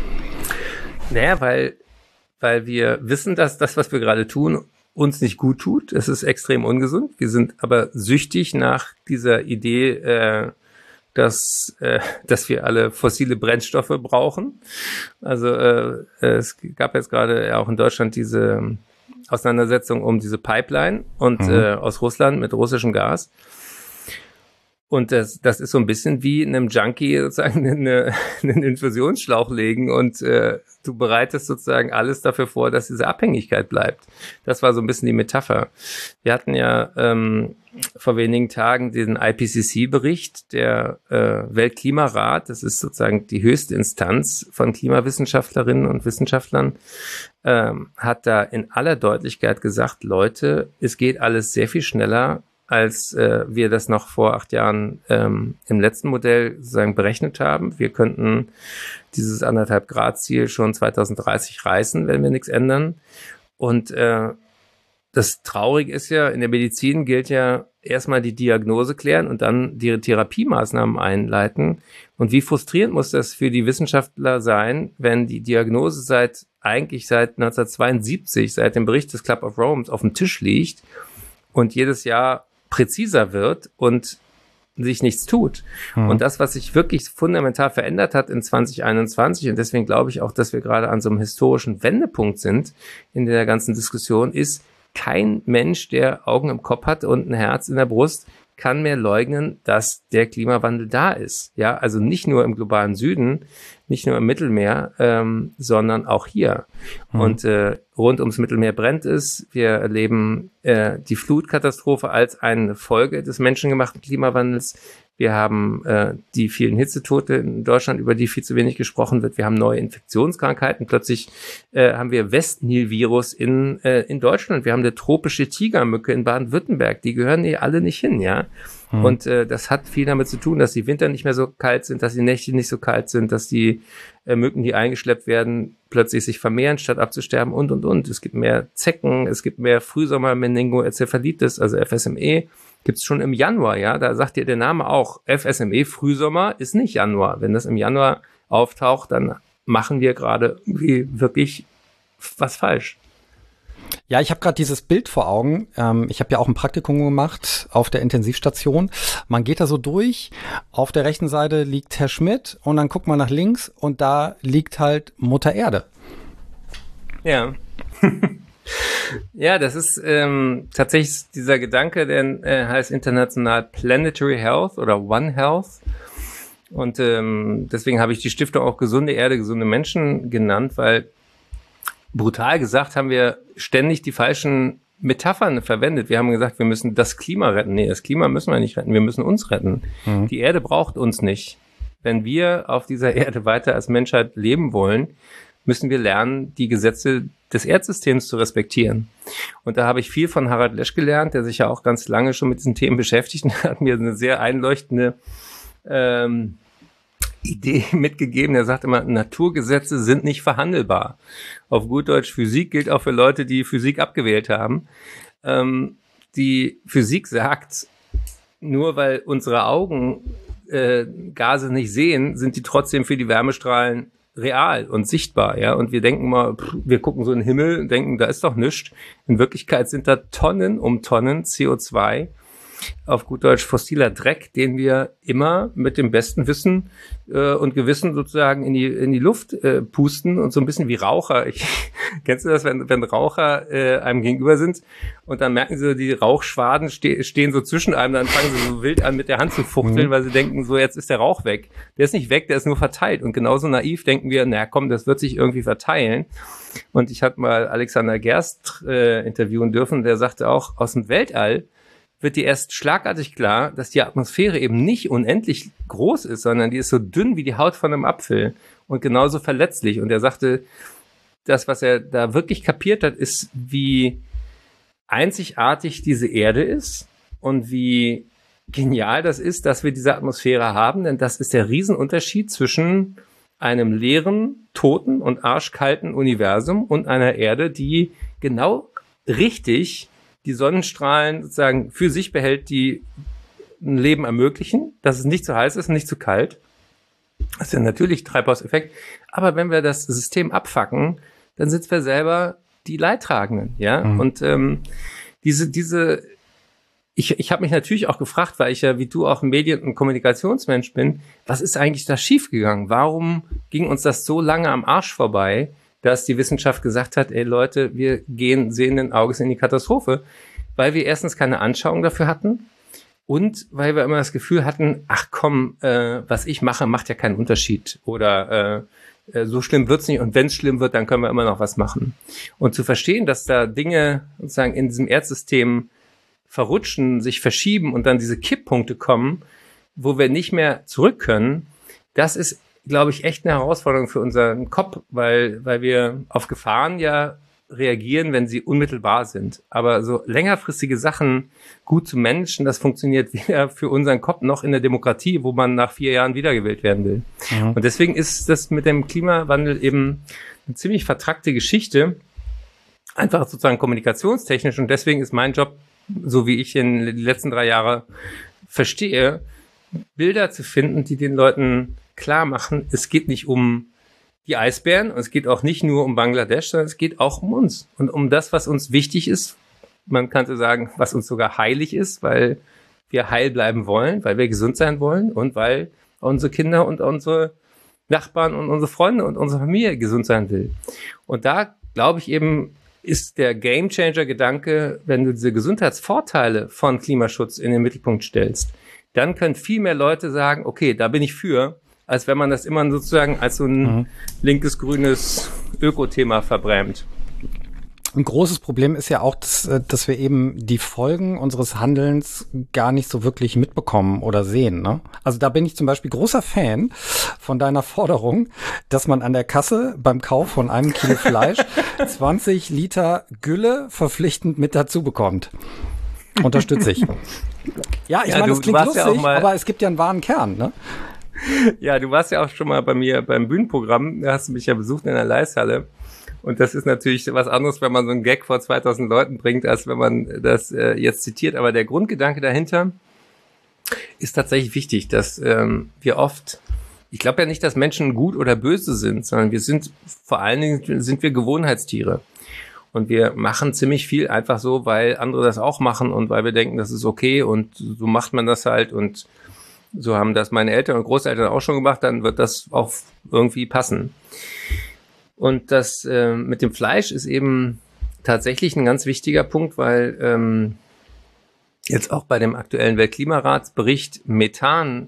Naja, weil wir wissen, dass das, was wir gerade tun, uns nicht gut tut. Es ist extrem ungesund. Wir sind aber süchtig nach dieser Idee, dass wir alle fossile Brennstoffe brauchen. Also es gab jetzt gerade auch in Deutschland diese Auseinandersetzung um diese Pipeline und aus Russland mit russischem Gas. Und das ist so ein bisschen wie einem Junkie sozusagen einen Infusionsschlauch legen und du bereitest sozusagen alles dafür vor, dass diese Abhängigkeit bleibt. Das war so ein bisschen die Metapher. Wir hatten ja vor wenigen Tagen den IPCC-Bericht, der Weltklimarat, das ist sozusagen die höchste Instanz von Klimawissenschaftlerinnen und Wissenschaftlern, hat da in aller Deutlichkeit gesagt, Leute, es geht alles sehr viel schneller, als wir das noch vor 8 Jahren im letzten Modell sozusagen berechnet haben. Wir könnten dieses 1,5 Grad Ziel schon 2030 reißen, wenn wir nichts ändern. Und das Traurige ist ja, in der Medizin gilt ja erstmal die Diagnose klären und dann die Therapiemaßnahmen einleiten. Und wie frustrierend muss das für die Wissenschaftler sein, wenn die Diagnose seit 1972, seit dem Bericht des Club of Rome auf dem Tisch liegt und jedes Jahr präziser wird und sich nichts tut. Und das, was sich wirklich fundamental verändert hat in 2021, und deswegen glaube ich auch, dass wir gerade an so einem historischen Wendepunkt sind in der ganzen Diskussion, ist, kein Mensch, der Augen im Kopf hat und ein Herz in der Brust, kann mehr leugnen, dass der Klimawandel da ist. Ja, also nicht nur im globalen Süden, nicht nur im Mittelmeer, sondern auch hier. Und rund ums Mittelmeer brennt es. Wir erleben die Flutkatastrophe als eine Folge des menschengemachten Klimawandels. Wir haben die vielen Hitzetote in Deutschland, über die viel zu wenig gesprochen wird. Wir haben neue Infektionskrankheiten. Plötzlich haben wir Westnil-Virus in Deutschland. Wir haben eine tropische Tigermücke in Baden-Württemberg. Die gehören hier alle nicht hin, ja. Und das hat viel damit zu tun, dass die Winter nicht mehr so kalt sind, dass die Nächte nicht so kalt sind, dass die Mücken, die eingeschleppt werden, plötzlich sich vermehren, statt abzusterben und. Es gibt mehr Zecken, es gibt mehr Frühsommer-Meningoenzephalitis, also FSME. Gibt's schon im Januar, ja, da sagt dir der Name auch, FSME Frühsommer ist nicht Januar. Wenn das im Januar auftaucht, dann machen wir gerade irgendwie wirklich was falsch. Ja, ich habe gerade dieses Bild vor Augen. Ich habe ja auch ein Praktikum gemacht auf der Intensivstation. Man geht da so durch. Auf der rechten Seite liegt Herr Schmidt und dann guckt man nach links und da liegt halt Mutter Erde. Ja. Ja, das ist tatsächlich dieser Gedanke, der heißt international Planetary Health oder One Health. Und deswegen habe ich die Stiftung auch Gesunde Erde, gesunde Menschen genannt, weil brutal gesagt haben wir ständig die falschen Metaphern verwendet. Wir haben gesagt, wir müssen das Klima retten. Nee, das Klima müssen wir nicht retten, wir müssen uns retten. Die Erde braucht uns nicht. Wenn wir auf dieser Erde weiter als Menschheit leben wollen, müssen wir lernen, die Gesetze des Erdsystems zu respektieren. Und da habe ich viel von Harald Lesch gelernt, der sich ja auch ganz lange schon mit diesen Themen beschäftigt und hat mir eine sehr einleuchtende Idee mitgegeben. Er sagt immer, Naturgesetze sind nicht verhandelbar. Auf gut Deutsch, Physik gilt auch für Leute, die Physik abgewählt haben. Die Physik sagt, nur weil unsere Augen Gase nicht sehen, sind die trotzdem für die Wärmestrahlen real und sichtbar, ja. Und wir denken mal, wir gucken so in den Himmel und denken, da ist doch nichts. In Wirklichkeit sind da Tonnen um Tonnen CO2, auf gut Deutsch fossiler Dreck, den wir immer mit dem besten Wissen und Gewissen sozusagen in die Luft pusten und so ein bisschen wie Raucher. Kennst du das, wenn Raucher einem gegenüber sind und dann merken sie, die Rauchschwaden stehen so zwischen einem, dann fangen sie so wild an mit der Hand zu fuchteln, weil sie denken, so jetzt ist der Rauch weg. Der ist nicht weg, der ist nur verteilt. Und genauso naiv denken wir, na komm, das wird sich irgendwie verteilen. Und ich hatte mal Alexander Gerst interviewen dürfen, der sagte auch, aus dem Weltall wird dir erst schlagartig klar, dass die Atmosphäre eben nicht unendlich groß ist, sondern die ist so dünn wie die Haut von einem Apfel und genauso verletzlich. Und er sagte, das, was er da wirklich kapiert hat, ist, wie einzigartig diese Erde ist und wie genial das ist, dass wir diese Atmosphäre haben, denn das ist der Riesenunterschied zwischen einem leeren, toten und arschkalten Universum und einer Erde, die genau richtig die Sonnenstrahlen sozusagen für sich behält, die ein Leben ermöglichen, dass es nicht zu heiß ist und nicht zu kalt. Das ist ja natürlich Treibhauseffekt. Aber wenn wir das System abfacken, dann sind wir selber die Leidtragenden, ja. Mhm. Und ich habe mich natürlich auch gefragt, weil ich ja wie du auch Medien- und Kommunikationsmensch bin, was ist eigentlich da schiefgegangen? Warum ging uns das so lange am Arsch vorbei, dass die Wissenschaft gesagt hat, ey Leute, wir gehen sehenden Auges in die Katastrophe, weil wir erstens keine Anschauung dafür hatten und weil wir immer das Gefühl hatten, ach komm, was ich mache, macht ja keinen Unterschied oder so schlimm wird's nicht und wenn es schlimm wird, dann können wir immer noch was machen. Und zu verstehen, dass da Dinge sozusagen in diesem Erdsystem verrutschen, sich verschieben und dann diese Kipppunkte kommen, wo wir nicht mehr zurück können, das ist, glaube ich, echt eine Herausforderung für unseren Kopf, weil wir auf Gefahren ja reagieren, wenn sie unmittelbar sind. Aber so längerfristige Sachen gut zu managen, das funktioniert weder für unseren Kopf noch in der Demokratie, wo man nach 4 Jahren wiedergewählt werden will. Mhm. Und deswegen ist das mit dem Klimawandel eben eine ziemlich vertrackte Geschichte, einfach sozusagen kommunikationstechnisch. Und deswegen ist mein Job, so wie ich in den letzten 3 Jahre verstehe, Bilder zu finden, die den Leuten klar machen, es geht nicht um die Eisbären und es geht auch nicht nur um Bangladesch, sondern es geht auch um uns und um das, was uns wichtig ist. Man könnte sagen, was uns sogar heilig ist, weil wir heil bleiben wollen, weil wir gesund sein wollen und weil unsere Kinder und unsere Nachbarn und unsere Freunde und unsere Familie gesund sein will. Und da glaube ich eben, ist der Gamechanger-Gedanke, wenn du diese Gesundheitsvorteile von Klimaschutz in den Mittelpunkt stellst, dann können viel mehr Leute sagen, okay, da bin ich für, als wenn man das immer sozusagen als so ein linkes, grünes Öko-Thema verbrämt. Ein großes Problem ist ja auch, dass wir eben die Folgen unseres Handelns gar nicht so wirklich mitbekommen oder sehen, ne? Also da bin ich zum Beispiel großer Fan von deiner Forderung, dass man an der Kasse beim Kauf von einem Kilo Fleisch 20 Liter Gülle verpflichtend mit dazu bekommt. Unterstütze ich. Ja, ich meine, das klingt lustig, ja aber es gibt ja einen wahren Kern, ne? Ja, du warst ja auch schon mal bei mir beim Bühnenprogramm, da hast du mich ja besucht in der Leishalle. Und das ist natürlich was anderes, wenn man so einen Gag vor 2000 Leuten bringt, als wenn man das jetzt zitiert. Aber der Grundgedanke dahinter ist tatsächlich wichtig, dass wir oft, ich glaube ja nicht, dass Menschen gut oder böse sind, sondern vor allen Dingen sind wir Gewohnheitstiere. Und wir machen ziemlich viel einfach so, weil andere das auch machen und weil wir denken, das ist okay und so macht man das halt und so haben das meine Eltern und Großeltern auch schon gemacht, dann wird das auch irgendwie passen. Und das mit dem Fleisch ist eben tatsächlich ein ganz wichtiger Punkt, weil jetzt auch bei dem aktuellen Weltklimaratsbericht Methan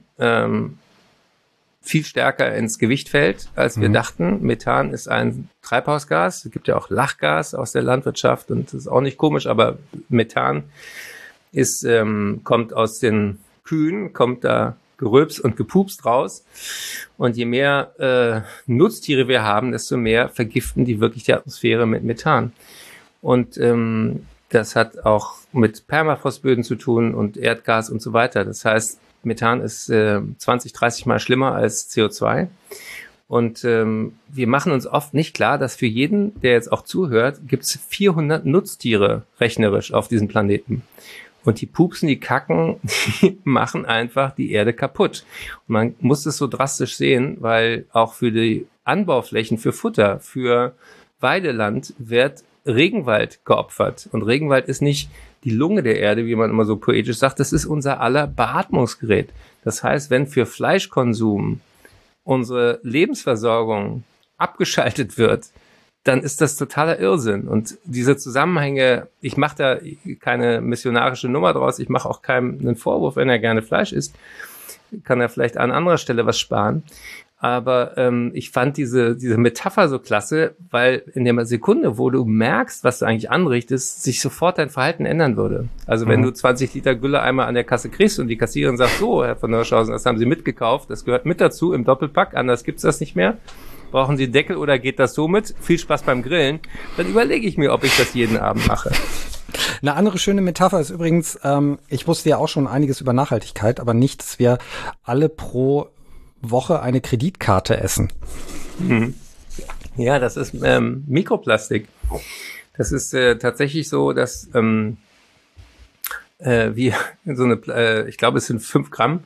viel stärker ins Gewicht fällt, als wir dachten. Methan ist ein Treibhausgas. Es gibt ja auch Lachgas aus der Landwirtschaft und das ist auch nicht komisch, aber Methan kommt aus den Kühen, kommt da gerülpst und gepupst raus. Und je mehr Nutztiere wir haben, desto mehr vergiften die wirklich die Atmosphäre mit Methan. Und das hat auch mit Permafrostböden zu tun und Erdgas und so weiter. Das heißt, Methan ist 20, 30 Mal schlimmer als CO2. Und wir machen uns oft nicht klar, dass für jeden, der jetzt auch zuhört, gibt es 400 Nutztiere rechnerisch auf diesem Planeten. Und die pupsen, die kacken, die machen einfach die Erde kaputt. Und man muss es so drastisch sehen, weil auch für die Anbauflächen, für Futter, für Weideland wird Regenwald geopfert. Und Regenwald ist nicht die Lunge der Erde, wie man immer so poetisch sagt, das ist unser aller Beatmungsgerät. Das heißt, wenn für Fleischkonsum unsere Lebensversorgung abgeschaltet wird, dann ist das totaler Irrsinn. Und diese Zusammenhänge, ich mache da keine missionarische Nummer draus, ich mache auch keinem einen Vorwurf, wenn er gerne Fleisch isst, kann er vielleicht an anderer Stelle was sparen. Aber ich fand diese Metapher so klasse, weil in der Sekunde, wo du merkst, was du eigentlich anrichtest, sich sofort dein Verhalten ändern würde. Also wenn du 20 Liter Gülle einmal an der Kasse kriegst und die Kassiererin sagt, so, Herr von Hirschhausen, das haben Sie mitgekauft, das gehört mit dazu im Doppelpack, anders gibt's das nicht mehr. Brauchen Sie Deckel oder geht das so mit? Viel Spaß beim Grillen. Dann überlege ich mir, ob ich das jeden Abend mache. Eine andere schöne Metapher ist übrigens, ich wusste ja auch schon einiges über Nachhaltigkeit, aber nicht, dass wir alle pro Woche eine Kreditkarte essen. Ja, das ist Mikroplastik. Das ist tatsächlich so, dass wir so eine, ich glaube, es sind 5 Gramm,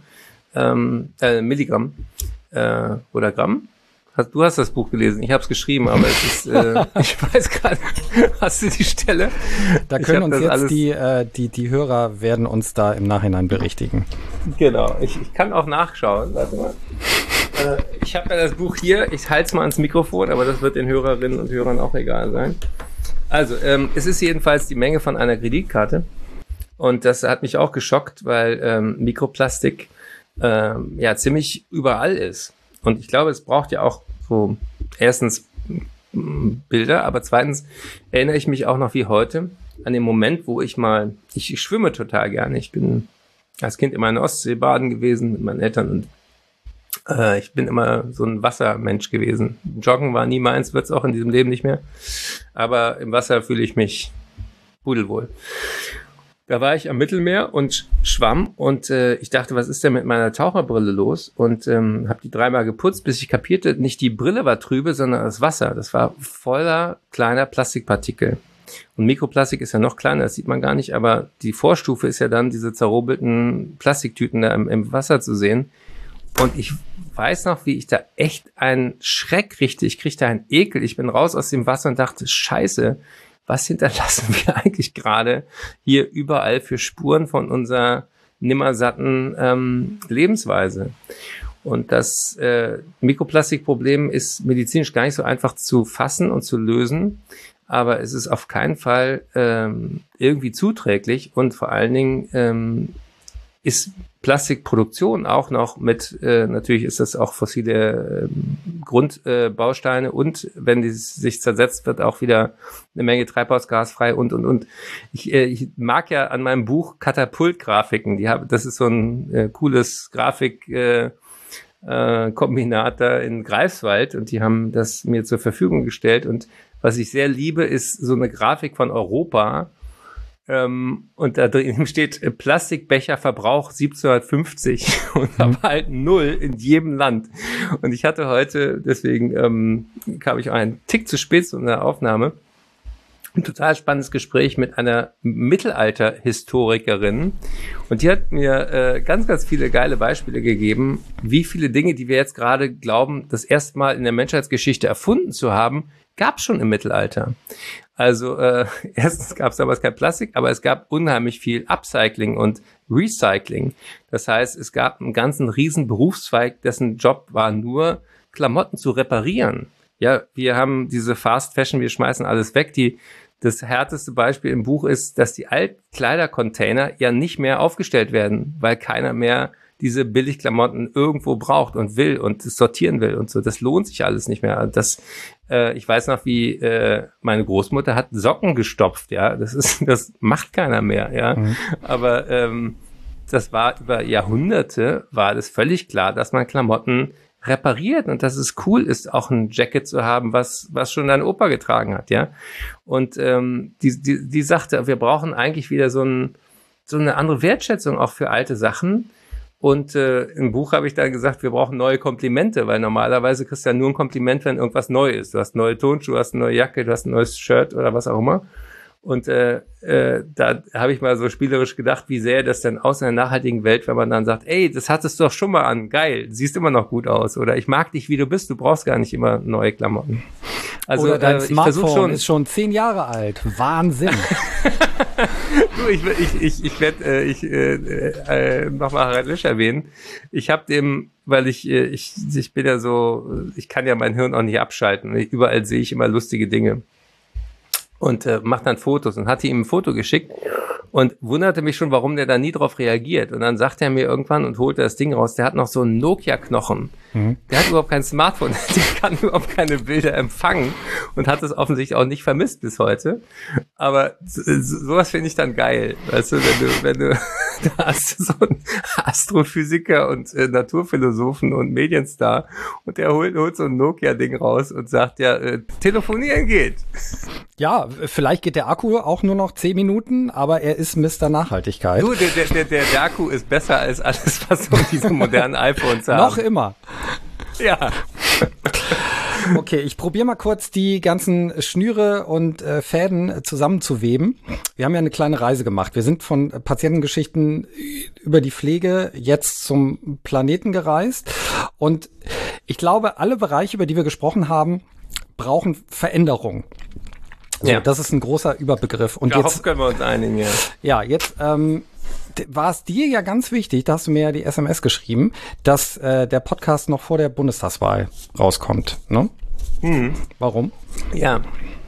Milligramm oder Gramm. Du hast das Buch gelesen, ich habe es geschrieben, aber es ist, ich weiß gerade, hast du die Stelle? Da können uns jetzt die Hörer werden uns da im Nachhinein berichtigen. Genau, ich kann auch nachschauen, warte mal. Ich habe ja das Buch hier, ich halte es mal ans Mikrofon, aber das wird den Hörerinnen und Hörern auch egal sein. Also, es ist jedenfalls die Menge von einer Kreditkarte und das hat mich auch geschockt, weil Mikroplastik ja ziemlich überall ist. Und ich glaube, es braucht ja auch so erstens Bilder, aber zweitens erinnere ich mich auch noch wie heute an den Moment, wo ich schwimme total gerne. Ich bin als Kind immer in der Ostsee baden gewesen mit meinen Eltern und ich bin immer so ein Wassermensch gewesen. Joggen war nie meins, wird's auch in diesem Leben nicht mehr. Aber im Wasser fühle ich mich pudelwohl. Da war ich am Mittelmeer und schwamm und ich dachte, was ist denn mit meiner Taucherbrille los? Und habe die 3-mal geputzt, bis ich kapierte, nicht die Brille war trübe, sondern das Wasser. Das war voller kleiner Plastikpartikel. Und Mikroplastik ist ja noch kleiner, das sieht man gar nicht, aber die Vorstufe ist ja dann diese zerrobelten Plastiktüten da im Wasser zu sehen. Und ich weiß noch, wie ich da echt einen Schreck kriegte. Ich kriegte einen Ekel. Ich bin raus aus dem Wasser und dachte, Scheiße, was hinterlassen wir eigentlich gerade hier überall für Spuren von unserer nimmersatten Lebensweise? Und das Mikroplastikproblem ist medizinisch gar nicht so einfach zu fassen und zu lösen, aber es ist auf keinen Fall irgendwie zuträglich und vor allen Dingen ist Plastikproduktion auch noch mit, natürlich ist das auch fossile Grundbausteine und wenn die sich zersetzt, wird auch wieder eine Menge Treibhausgas frei und. Ich mag ja an meinem Buch Katapultgrafiken, das ist so ein cooles Kombinat da in Greifswald und die haben das mir zur Verfügung gestellt und was ich sehr liebe, ist so eine Grafik von Europa. Und da drin steht Plastikbecherverbrauch 1750 und aber halt 0 in jedem Land. Und ich hatte heute, deswegen kam ich auch einen Tick zu spät zu einer Aufnahme, ein total spannendes Gespräch mit einer Mittelalter-Historikerin. Und die hat mir ganz, ganz viele geile Beispiele gegeben, wie viele Dinge, die wir jetzt gerade glauben, das erste Mal in der Menschheitsgeschichte erfunden zu haben, gab es schon im Mittelalter. Also erstens gab es damals kein Plastik, aber es gab unheimlich viel Upcycling und Recycling. Das heißt, es gab einen ganzen riesen Berufszweig, dessen Job war nur, Klamotten zu reparieren. Ja, wir haben diese Fast Fashion, wir schmeißen alles weg. Das härteste Beispiel im Buch ist, dass die Altkleidercontainer ja nicht mehr aufgestellt werden, weil keiner mehr diese Billigklamotten irgendwo braucht und will und sortieren will und so. Das lohnt sich alles nicht mehr. Ich weiß noch, wie meine Großmutter hat Socken gestopft, ja. Das macht keiner mehr, ja. Mhm. Aber das war über Jahrhunderte, war das völlig klar, dass man Klamotten repariert und dass es cool ist, auch ein Jacket zu haben, was schon dein Opa getragen hat, ja. Und die sagte, wir brauchen eigentlich wieder so eine andere Wertschätzung auch für alte Sachen. Und im Buch habe ich dann gesagt, wir brauchen neue Komplimente, weil normalerweise kriegst du ja nur ein Kompliment, wenn irgendwas neu ist. Du hast neue Turnschuhe, du hast eine neue Jacke, du hast ein neues Shirt oder was auch immer. Und da habe ich mal so spielerisch gedacht, wie sähe das denn aus in der nachhaltigen Welt, wenn man dann sagt, ey, das hattest du doch schon mal an, geil, siehst immer noch gut aus. Oder ich mag dich, wie du bist, du brauchst gar nicht immer neue Klamotten. Also, oder dein Smartphone ist schon 10 Jahre alt. Wahnsinn. Du, ich werde noch mal Harald Lesch erwähnen. Ich habe dem, weil ich bin ja so, ich kann ja mein Hirn auch nicht abschalten. Überall sehe ich immer lustige Dinge. Und macht dann Fotos und hatte ihm ein Foto geschickt und wunderte mich schon, warum der da nie drauf reagiert. Und dann sagt er mir irgendwann und holte das Ding raus, der hat noch so einen Nokia-Knochen. Der hat überhaupt kein Smartphone, der kann überhaupt keine Bilder empfangen und hat es offensichtlich auch nicht vermisst bis heute. Aber sowas finde ich dann geil. Weißt du, wenn du da hast du so einen Astrophysiker und Naturphilosophen und Medienstar und der holt so ein Nokia-Ding raus und sagt, ja, telefonieren geht. Ja, vielleicht geht der Akku auch nur noch 10 Minuten, aber er ist Mr. Nachhaltigkeit. Du, der Akku ist besser als alles, was so diese modernen iPhones haben. Noch immer. Ja. Okay, ich probiere mal kurz die ganzen Schnüre und Fäden zusammenzuweben. Wir haben ja eine kleine Reise gemacht. Wir sind von Patientengeschichten über die Pflege jetzt zum Planeten gereist. Und ich glaube, alle Bereiche, über die wir gesprochen haben, brauchen Veränderung. So, ja. Das ist ein großer Überbegriff. Und Darauf jetzt können wir uns einigen, ja. Ja, jetzt war es dir ja ganz wichtig, da hast du mir ja die SMS geschrieben, dass der Podcast noch vor der Bundestagswahl rauskommt, ne? Warum? Ja,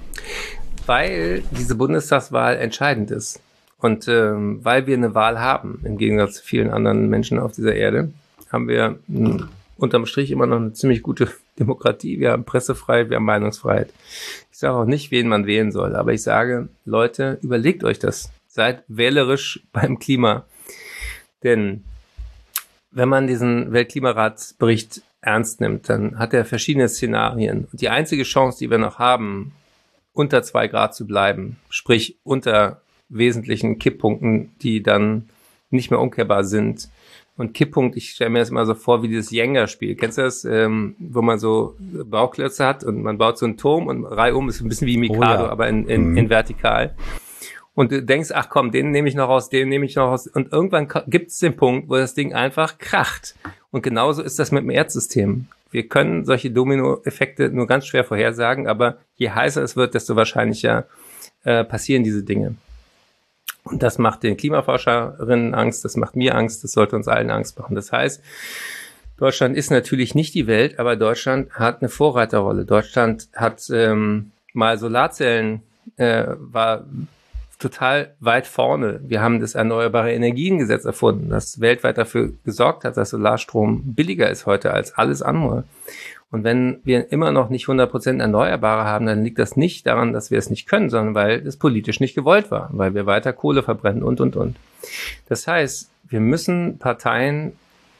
weil diese Bundestagswahl entscheidend ist. Und weil wir eine Wahl haben, im Gegensatz zu vielen anderen Menschen auf dieser Erde, haben wir unterm Strich immer noch eine ziemlich gute Demokratie. Wir haben Pressefreiheit, wir haben Meinungsfreiheit. Ich sage auch nicht, wen man wählen soll, aber ich sage, Leute, überlegt euch das. Seid wählerisch beim Klima. Denn wenn man diesen Weltklimaratsbericht ernst nimmt, dann hat er verschiedene Szenarien. Und die einzige Chance, die wir noch haben, unter 2 Grad zu bleiben, sprich unter wesentlichen Kipppunkten, die dann nicht mehr umkehrbar sind. Und Kipppunkt, ich stelle mir das immer so vor wie dieses Jenga-Spiel. Kennst du das, wo man so Bauklötze hat und man baut so einen Turm und reihum ist ein bisschen wie Mikado, aber in vertikal. Und du denkst, ach komm, den nehme ich noch raus, den nehme ich noch raus. Und irgendwann gibt es den Punkt, wo das Ding einfach kracht. Und genauso ist das mit dem Erdsystem. Wir können solche Domino-Effekte nur ganz schwer vorhersagen, aber je heißer es wird, desto wahrscheinlicher passieren diese Dinge. Und das macht den Klimaforscherinnen Angst, das macht mir Angst, das sollte uns allen Angst machen. Das heißt, Deutschland ist natürlich nicht die Welt, aber Deutschland hat eine Vorreiterrolle. Deutschland hat mal Solarzellen, war total weit vorne. Wir haben das Erneuerbare Energiengesetz erfunden, das weltweit dafür gesorgt hat, dass Solarstrom billiger ist heute als alles andere. Und wenn wir immer noch nicht 100% Erneuerbare haben, dann liegt das nicht daran, dass wir es nicht können, sondern weil es politisch nicht gewollt war, weil wir weiter Kohle verbrennen und. Das heißt, wir müssen Parteien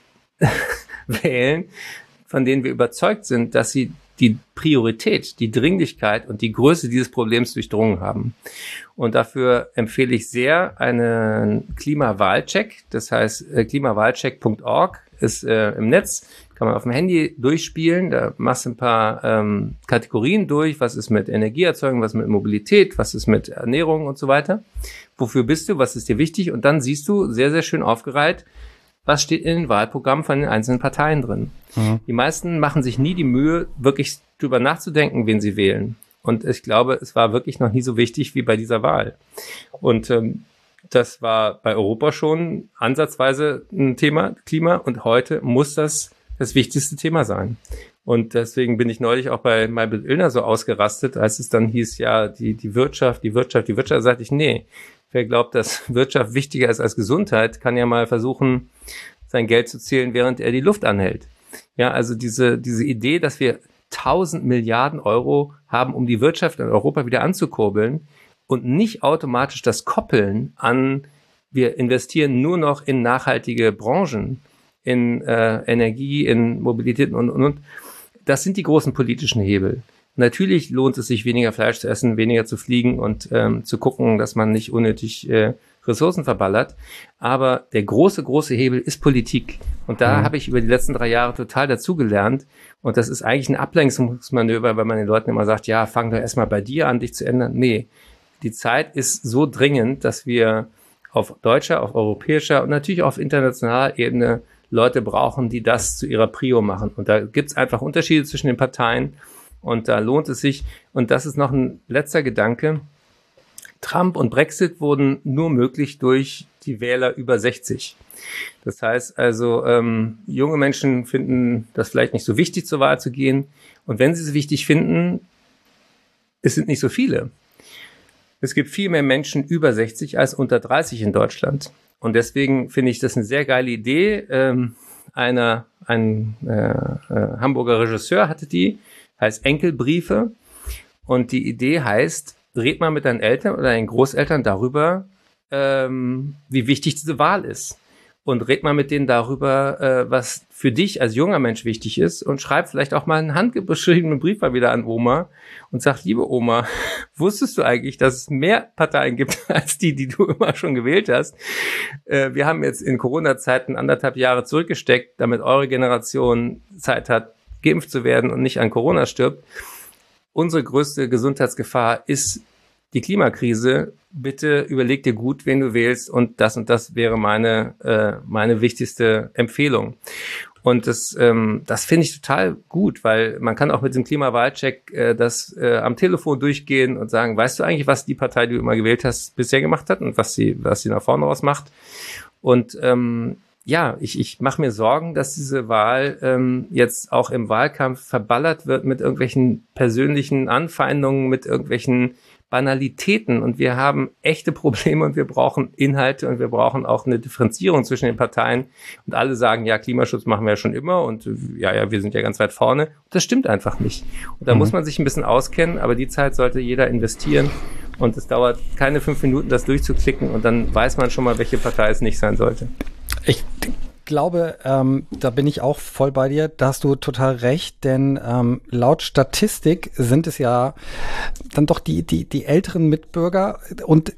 wählen, von denen wir überzeugt sind, dass sie die Priorität, die Dringlichkeit und die Größe dieses Problems durchdrungen haben. Und dafür empfehle ich sehr einen Klimawahlcheck. Das heißt, klimawahlcheck.org ist im Netz, kann man auf dem Handy durchspielen. Da machst du ein paar Kategorien durch. Was ist mit Energieerzeugung, was ist mit Mobilität, was ist mit Ernährung und so weiter. Wofür bist du, was ist dir wichtig? Und dann siehst du sehr, sehr schön aufgereiht, was steht in den Wahlprogrammen von den einzelnen Parteien drin. Die meisten machen sich nie die Mühe, wirklich drüber nachzudenken, wen sie wählen. Und ich glaube, es war wirklich noch nie so wichtig wie bei dieser Wahl. Und das war bei Europa schon ansatzweise ein Thema, Klima. Und heute muss das wichtigste Thema sein. Und deswegen bin ich neulich auch bei Maybrit Illner so ausgerastet, als es dann hieß, ja, die Wirtschaft, da sagte ich, nee. Wer glaubt, dass Wirtschaft wichtiger ist als Gesundheit, kann ja mal versuchen, sein Geld zu zählen, während er die Luft anhält. Ja, also diese Idee, dass wir 1000 Milliarden Euro haben, um die Wirtschaft in Europa wieder anzukurbeln und nicht automatisch das Koppeln an, wir investieren nur noch in nachhaltige Branchen, in Energie, in Mobilität und. Das sind die großen politischen Hebel. Natürlich lohnt es sich, weniger Fleisch zu essen, weniger zu fliegen und zu gucken, dass man nicht unnötig Ressourcen verballert. Aber der große, große Hebel ist Politik. Und da habe ich über die letzten 3 Jahre total dazugelernt. Und das ist eigentlich ein Ablenkungsmanöver, weil man den Leuten immer sagt, ja, fang doch erstmal bei dir an, dich zu ändern. Nee, die Zeit ist so dringend, dass wir auf deutscher, auf europäischer und natürlich auch auf internationaler Ebene Leute brauchen, die das zu ihrer Prio machen. Und da gibt's einfach Unterschiede zwischen den Parteien und da lohnt es sich. Und das ist noch ein letzter Gedanke. Trump und Brexit wurden nur möglich durch die Wähler über 60. Das heißt also, junge Menschen finden das vielleicht nicht so wichtig, zur Wahl zu gehen. Und wenn sie es wichtig finden, es sind nicht so viele. Es gibt viel mehr Menschen über 60 als unter 30 in Deutschland. Und deswegen finde ich das eine sehr geile Idee. Ein Hamburger Regisseur hatte die, heißt Enkelbriefe. Und die Idee heißt, red mal mit deinen Eltern oder deinen Großeltern darüber, wie wichtig diese Wahl ist. Und red mal mit denen darüber, was für dich als junger Mensch wichtig ist und schreib vielleicht auch mal einen handgeschriebenen Brief mal wieder an Oma und sag, liebe Oma, wusstest du eigentlich, dass es mehr Parteien gibt als die du immer schon gewählt hast? Wir haben jetzt in Corona-Zeiten 1,5 Jahre zurückgesteckt, damit eure Generation Zeit hat, geimpft zu werden und nicht an Corona stirbt. Unsere größte Gesundheitsgefahr ist die Klimakrise. Bitte überleg dir gut, wen du wählst und das wäre meine wichtigste Empfehlung. Und das finde ich total gut, weil man kann auch mit dem Klimawahlcheck das am Telefon durchgehen und sagen, weißt du eigentlich, was die Partei, die du immer gewählt hast, bisher gemacht hat und was sie nach vorne raus macht? Und ich mache mir Sorgen, dass diese Wahl jetzt auch im Wahlkampf verballert wird mit irgendwelchen persönlichen Anfeindungen, mit irgendwelchen Banalitäten. Und wir haben echte Probleme und wir brauchen Inhalte und wir brauchen auch eine Differenzierung zwischen den Parteien. Und alle sagen, ja, Klimaschutz machen wir ja schon immer und wir sind ja ganz weit vorne. Das stimmt einfach nicht. Und da muss man sich ein bisschen auskennen, aber die Zeit sollte jeder investieren. Und es dauert keine 5 Minuten, das durchzuklicken und dann weiß man schon mal, welche Partei es nicht sein sollte. Ich glaube, da bin ich auch voll bei dir, da hast du total recht, denn laut Statistik sind es ja dann doch die älteren Mitbürger und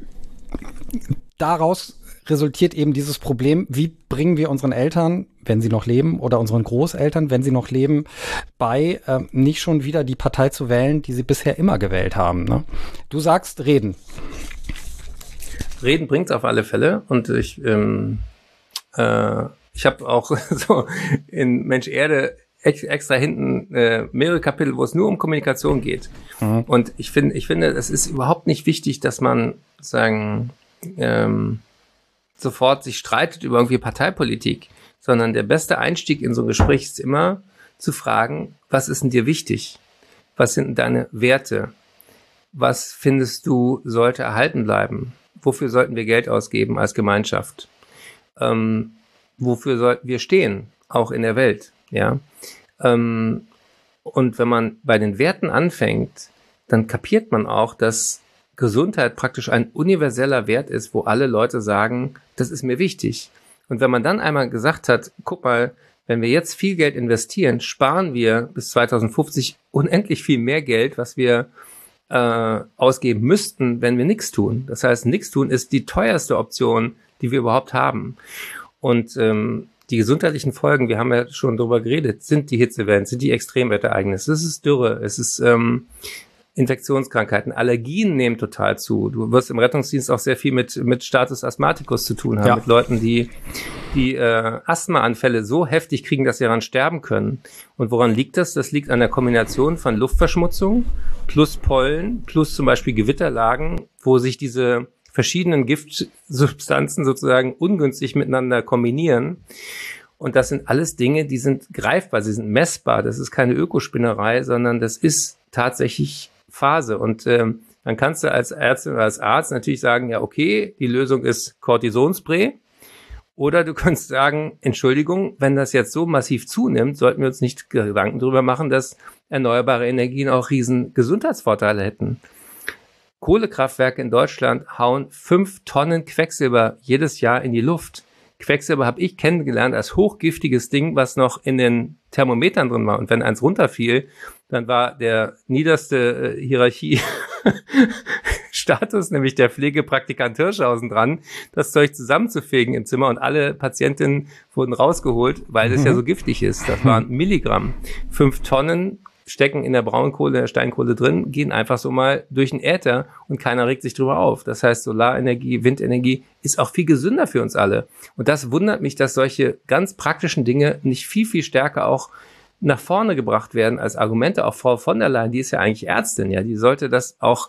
daraus resultiert eben dieses Problem, wie bringen wir unseren Eltern, wenn sie noch leben, oder unseren Großeltern, wenn sie noch leben, bei, nicht schon wieder die Partei zu wählen, die sie bisher immer gewählt haben. Ne? Du sagst reden. Reden bringt's auf alle Fälle und ich habe auch so in Mensch Erde extra hinten mehrere Kapitel, wo es nur um Kommunikation geht. Und ich finde, es ist überhaupt nicht wichtig, dass man sofort sich streitet über irgendwie Parteipolitik, sondern der beste Einstieg in so ein Gespräch ist immer zu fragen, was ist denn dir wichtig? Was sind denn deine Werte? Was findest du sollte erhalten bleiben? Wofür sollten wir Geld ausgeben als Gemeinschaft? Wofür sollten wir stehen, auch in der Welt, ja? Und wenn man bei den Werten anfängt, dann kapiert man auch, dass Gesundheit praktisch ein universeller Wert ist, wo alle Leute sagen, das ist mir wichtig. Und wenn man dann einmal gesagt hat, guck mal, wenn wir jetzt viel Geld investieren, sparen wir bis 2050 unendlich viel mehr Geld, was wir ausgeben müssten, wenn wir nichts tun. Das heißt, nichts tun ist die teuerste Option, die wir überhaupt haben. Und die gesundheitlichen Folgen, wir haben ja schon drüber geredet, sind die Hitzewellen, sind die Extremwetterereignisse, es ist Dürre, es ist Infektionskrankheiten, Allergien nehmen total zu. Du wirst im Rettungsdienst auch sehr viel mit Status Asthmaticus zu tun haben, mit Leuten, die Asthmaanfälle so heftig kriegen, dass sie daran sterben können. Und woran liegt das? Das liegt an der Kombination von Luftverschmutzung plus Pollen plus zum Beispiel Gewitterlagen, wo sich diese verschiedenen Giftsubstanzen sozusagen ungünstig miteinander kombinieren. Und das sind alles Dinge, die sind greifbar, sie sind messbar. Das ist keine Ökospinnerei, sondern das ist tatsächlich Phase. Und dann kannst du als Ärztin oder als Arzt natürlich sagen, ja okay, die Lösung ist Cortisonspray. Oder du kannst sagen, Entschuldigung, wenn das jetzt so massiv zunimmt, sollten wir uns nicht Gedanken darüber machen, dass erneuerbare Energien auch riesen Gesundheitsvorteile hätten. Kohlekraftwerke in Deutschland hauen 5 Tonnen Quecksilber jedes Jahr in die Luft. Quecksilber habe ich kennengelernt als hochgiftiges Ding, was noch in den Thermometern drin war. Und wenn eins runterfiel, dann war der niederste Hierarchie Status, nämlich der Pflegepraktikant Hirschhausen dran, das Zeug zusammenzufegen im Zimmer und alle Patientinnen wurden rausgeholt, weil es ja so giftig ist. Das waren Milligramm. 5 Tonnen stecken in der Braunkohle, der Steinkohle drin, gehen einfach so mal durch den Äther und keiner regt sich drüber auf. Das heißt, Solarenergie, Windenergie ist auch viel gesünder für uns alle. Und das wundert mich, dass solche ganz praktischen Dinge nicht viel, viel stärker auch nach vorne gebracht werden als Argumente. Auch Frau von der Leyen, die ist ja eigentlich Ärztin, ja, die sollte das auch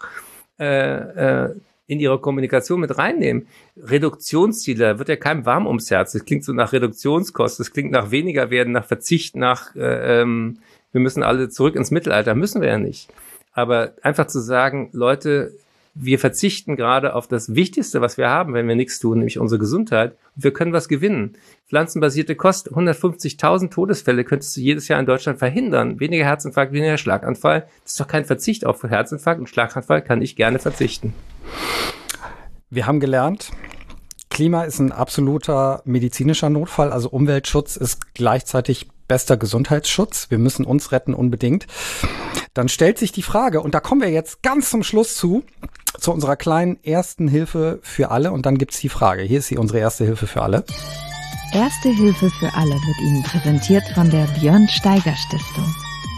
in ihrer Kommunikation mit reinnehmen. Reduktionsziele, da wird ja keinem warm ums Herz. Das klingt so nach Reduktionskosten, das klingt nach weniger werden, nach Verzicht, nach wir müssen alle zurück ins Mittelalter, müssen wir ja nicht. Aber einfach zu sagen, Leute, wir verzichten gerade auf das Wichtigste, was wir haben, wenn wir nichts tun, nämlich unsere Gesundheit. Und wir können was gewinnen. Pflanzenbasierte Kost, 150.000 Todesfälle könntest du jedes Jahr in Deutschland verhindern. Weniger Herzinfarkt, weniger Schlaganfall. Das ist doch kein Verzicht auf Herzinfarkt und Schlaganfall kann ich gerne verzichten. Wir haben gelernt, Klima ist ein absoluter medizinischer Notfall. Also Umweltschutz ist gleichzeitig bester Gesundheitsschutz. Wir müssen uns retten unbedingt. Dann stellt sich die Frage, und da kommen wir jetzt ganz zum Schluss zu unserer kleinen ersten Hilfe für alle. Und dann gibt's die Frage. Hier ist unsere erste Hilfe für alle. Erste Hilfe für alle wird Ihnen präsentiert von der Björn Steiger Stiftung.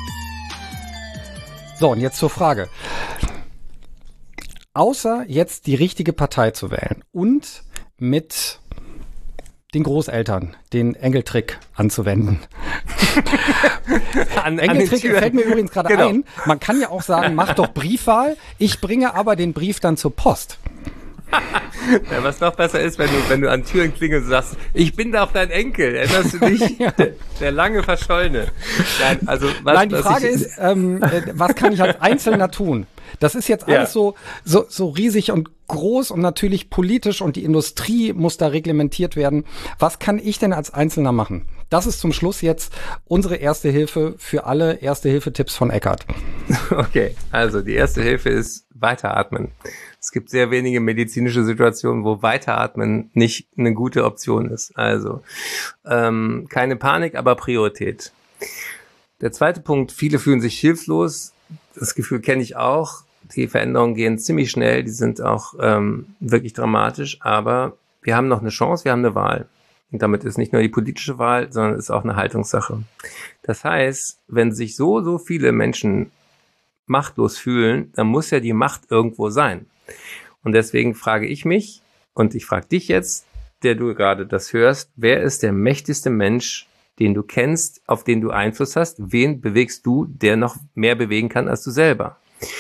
So, und jetzt zur Frage. Außer jetzt die richtige Partei zu wählen und mit den Großeltern den Engeltrick anzuwenden. Engeltrick fällt mir übrigens gerade ein. Man kann ja auch sagen, mach doch Briefwahl. Ich bringe aber den Brief dann zur Post. Ja, was noch besser ist, wenn du an Türen klingelst und sagst, ich bin doch dein Enkel, erinnerst du dich? Ja. Der lange Verschollene. Nein, die Frage ist, was kann ich als Einzelner tun? Das ist jetzt alles so riesig und groß und natürlich politisch und die Industrie muss da reglementiert werden. Was kann ich denn als Einzelner machen? Das ist zum Schluss jetzt unsere erste Hilfe für alle Erste-Hilfe-Tipps von Eckart. Okay, also die erste Hilfe ist weiteratmen. Es gibt sehr wenige medizinische Situationen, wo Weiteratmen nicht eine gute Option ist. Also keine Panik, aber Priorität. Der zweite Punkt, viele fühlen sich hilflos. Das Gefühl kenne ich auch. Die Veränderungen gehen ziemlich schnell, die sind auch wirklich dramatisch, aber wir haben noch eine Chance, wir haben eine Wahl. Und damit ist nicht nur die politische Wahl, sondern ist auch eine Haltungssache. Das heißt, wenn sich so viele Menschen machtlos fühlen, dann muss ja die Macht irgendwo sein. Und deswegen frage ich mich, und ich frage dich jetzt, der du gerade das hörst, wer ist der mächtigste Mensch, den du kennst, auf den du Einfluss hast? Wen bewegst du, der noch mehr bewegen kann als du selber?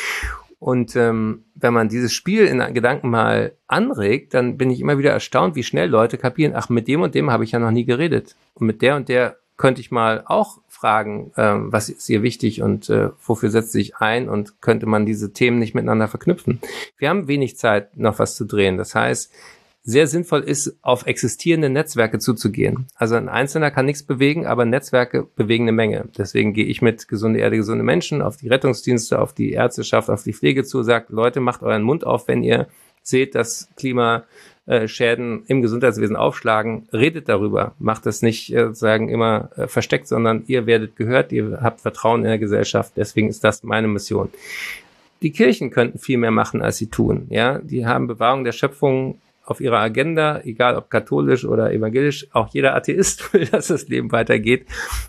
Und wenn man dieses Spiel in Gedanken mal anregt, dann bin ich immer wieder erstaunt, wie schnell Leute kapieren, ach, mit dem und dem habe ich ja noch nie geredet. Und mit der und der könnte ich mal auch fragen, was ist ihr wichtig und wofür setzt sie sich ein und könnte man diese Themen nicht miteinander verknüpfen. Wir haben wenig Zeit, noch was zu drehen. Das heißt, sehr sinnvoll ist, auf existierende Netzwerke zuzugehen. Also ein Einzelner kann nichts bewegen, aber Netzwerke bewegen eine Menge. Deswegen gehe ich mit Gesunde Erde, gesunde Menschen auf die Rettungsdienste, auf die Ärzteschaft, auf die Pflege zu, sagt, Leute, macht euren Mund auf, wenn ihr seht, dass Klimaschäden im Gesundheitswesen aufschlagen. Redet darüber. Macht das nicht sozusagen immer versteckt, sondern ihr werdet gehört, ihr habt Vertrauen in der Gesellschaft. Deswegen ist das meine Mission. Die Kirchen könnten viel mehr machen, als sie tun. Ja, die haben Bewahrung der Schöpfung auf ihrer Agenda, egal ob katholisch oder evangelisch, auch jeder Atheist will, dass das Leben weitergeht.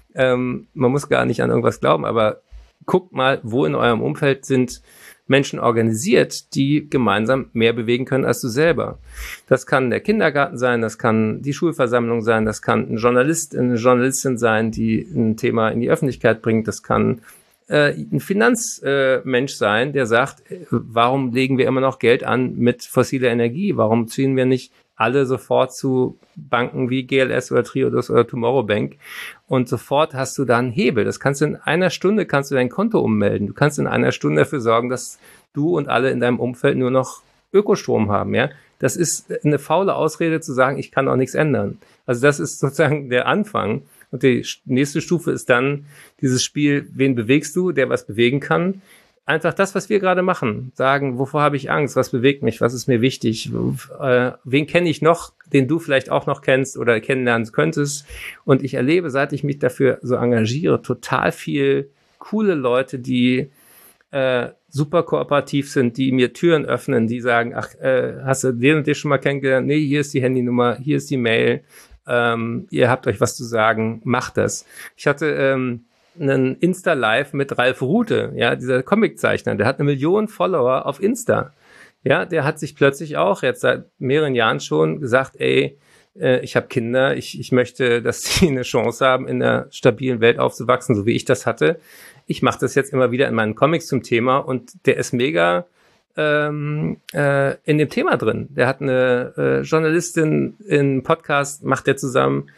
Man muss gar nicht an irgendwas glauben, aber guckt mal, wo in eurem Umfeld sind Menschen organisiert, die gemeinsam mehr bewegen können als du selber. Das kann der Kindergarten sein, das kann die Schulversammlung sein, das kann ein Journalist, eine Journalistin sein, die ein Thema in die Öffentlichkeit bringt, das kann ein Finanzmensch sein, der sagt, warum legen wir immer noch Geld an mit fossiler Energie? Warum ziehen wir nicht alle sofort zu Banken wie GLS oder Triodos oder Tomorrow Bank und sofort hast du da einen Hebel. Das kannst du in einer Stunde, kannst du dein Konto ummelden. Du kannst in einer Stunde dafür sorgen, dass du und alle in deinem Umfeld nur noch Ökostrom haben, ja. Das ist eine faule Ausrede zu sagen, ich kann auch nichts ändern. Also das ist sozusagen der Anfang. Und die nächste Stufe ist dann dieses Spiel, wen bewegst du, der was bewegen kann? Einfach das, was wir gerade machen. Sagen, wovor habe ich Angst? Was bewegt mich? Was ist mir wichtig? Wen kenne ich noch, den du vielleicht auch noch kennst oder kennenlernen könntest? Und ich erlebe, seit ich mich dafür so engagiere, total viel coole Leute, die super kooperativ sind, die mir Türen öffnen, die sagen, ach, hast du den und den schon mal kennengelernt? Nee, hier ist die Handynummer, hier ist die Mail, ihr habt euch was zu sagen, macht das. Ich hatte einen Insta-Live mit Ralf Rute, ja, dieser Comiczeichner, der hat 1 Million Follower auf Insta. Ja, der hat sich plötzlich auch jetzt seit mehreren Jahren schon gesagt, ey, ich habe Kinder, ich möchte, dass sie eine Chance haben, in einer stabilen Welt aufzuwachsen, so wie ich das hatte. Ich mache das jetzt immer wieder in meinen Comics zum Thema und der ist mega in dem Thema drin. Der hat eine Journalistin in Podcast, macht der zusammen,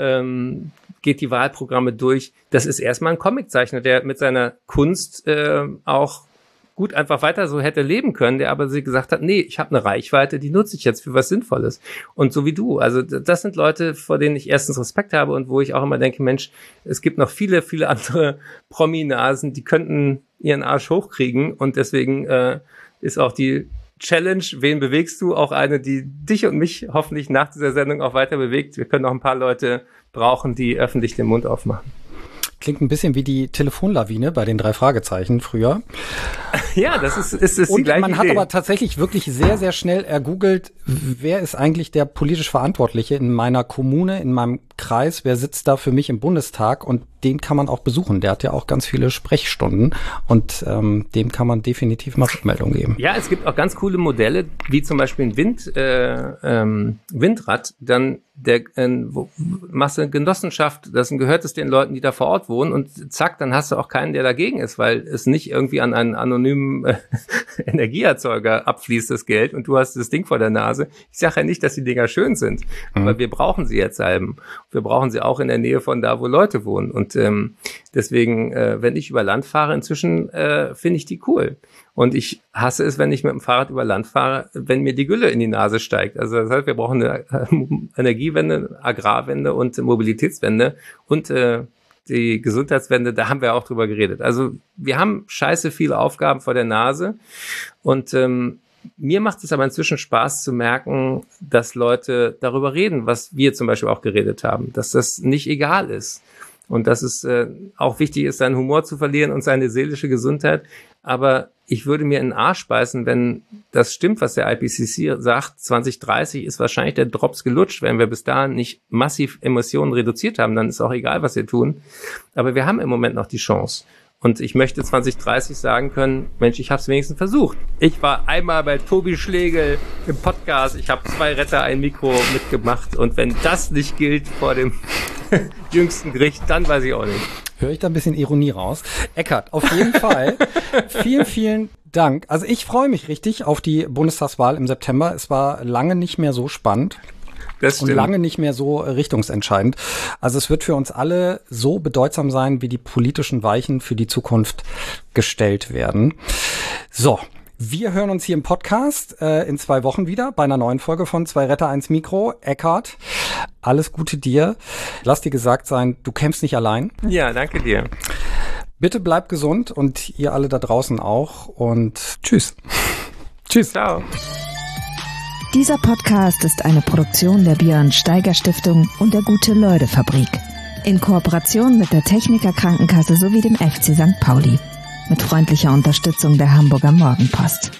geht die Wahlprogramme durch. Das ist erstmal ein Comiczeichner, der mit seiner Kunst auch gut einfach weiter so hätte leben können, der aber sie gesagt hat, nee, ich habe eine Reichweite, die nutze ich jetzt für was Sinnvolles. Und so wie du, also das sind Leute, vor denen ich erstens Respekt habe und wo ich auch immer denke, Mensch, es gibt noch viele, viele andere Prominasen, die könnten ihren Arsch hochkriegen und deswegen ist auch die Challenge, wen bewegst du, auch eine, die dich und mich hoffentlich nach dieser Sendung auch weiter bewegt. Wir können noch ein paar Leute brauchen, die öffentlich den Mund aufmachen. Klingt ein bisschen wie die Telefonlawine bei den 3 Fragezeichen früher. Ja, das ist die gleiche man hat Idee. aber tatsächlich wirklich sehr, sehr schnell ergoogelt, wer ist eigentlich der politisch Verantwortliche in meiner Kommune, in meinem Kreis, wer sitzt da für mich im Bundestag und den kann man auch besuchen. Der hat ja auch ganz viele Sprechstunden und dem kann man definitiv mal Rückmeldung geben. Ja, es gibt auch ganz coole Modelle, wie zum Beispiel ein Windrad, dann machst du eine Genossenschaft, das gehört es den Leuten, die da vor Ort wohnen und zack, dann hast du auch keinen, der dagegen ist, weil es nicht irgendwie an einen anonymen Energieerzeuger abfließt, das Geld, und du hast das Ding vor der Nase. Ich sage ja nicht, dass die Dinger schön sind, aber wir brauchen sie jetzt halben. Wir brauchen sie auch in der Nähe von da, wo Leute wohnen. Und deswegen, wenn ich über Land fahre, inzwischen finde ich die cool. Und ich hasse es, wenn ich mit dem Fahrrad über Land fahre, wenn mir die Gülle in die Nase steigt. Also das heißt, wir brauchen eine Energiewende, Agrarwende und Mobilitätswende und die Gesundheitswende, da haben wir auch drüber geredet. Also wir haben scheiße viele Aufgaben vor der Nase und mir macht es aber inzwischen Spaß zu merken, dass Leute darüber reden, was wir zum Beispiel auch geredet haben, dass das nicht egal ist und dass es auch wichtig ist, seinen Humor zu verlieren und seine seelische Gesundheit. Aber ich würde mir in den Arsch beißen, wenn das stimmt, was der IPCC sagt. 2030 ist wahrscheinlich der Drops gelutscht. Wenn wir bis dahin nicht massiv Emissionen reduziert haben, dann ist auch egal, was wir tun. Aber wir haben im Moment noch die Chance. Und ich möchte 2030 sagen können, Mensch, ich habe es wenigstens versucht. Ich war einmal bei Tobi Schlegel im Podcast, ich habe 2 Retter, ein Mikro mitgemacht. Und wenn das nicht gilt vor dem jüngsten Gericht, dann weiß ich auch nicht. Höre ich da ein bisschen Ironie raus? Eckart, auf jeden Fall vielen, vielen Dank. Also ich freue mich richtig auf die Bundestagswahl im September. Es war lange nicht mehr so spannend. Und lange nicht mehr so richtungsentscheidend. Also es wird für uns alle so bedeutsam sein, wie die politischen Weichen für die Zukunft gestellt werden. So, wir hören uns hier im Podcast in 2 Wochen wieder bei einer neuen Folge von 2 Retter, 1 Mikro. Eckart, alles Gute dir. Lass dir gesagt sein, du kämpfst nicht allein. Ja, danke dir. Bitte bleib gesund und ihr alle da draußen auch. Und tschüss. Tschüss. Ciao. Dieser Podcast ist eine Produktion der Björn Steiger Stiftung und der Gute-Leute-Fabrik. In Kooperation mit der Techniker Krankenkasse sowie dem FC St. Pauli. Mit freundlicher Unterstützung der Hamburger Morgenpost.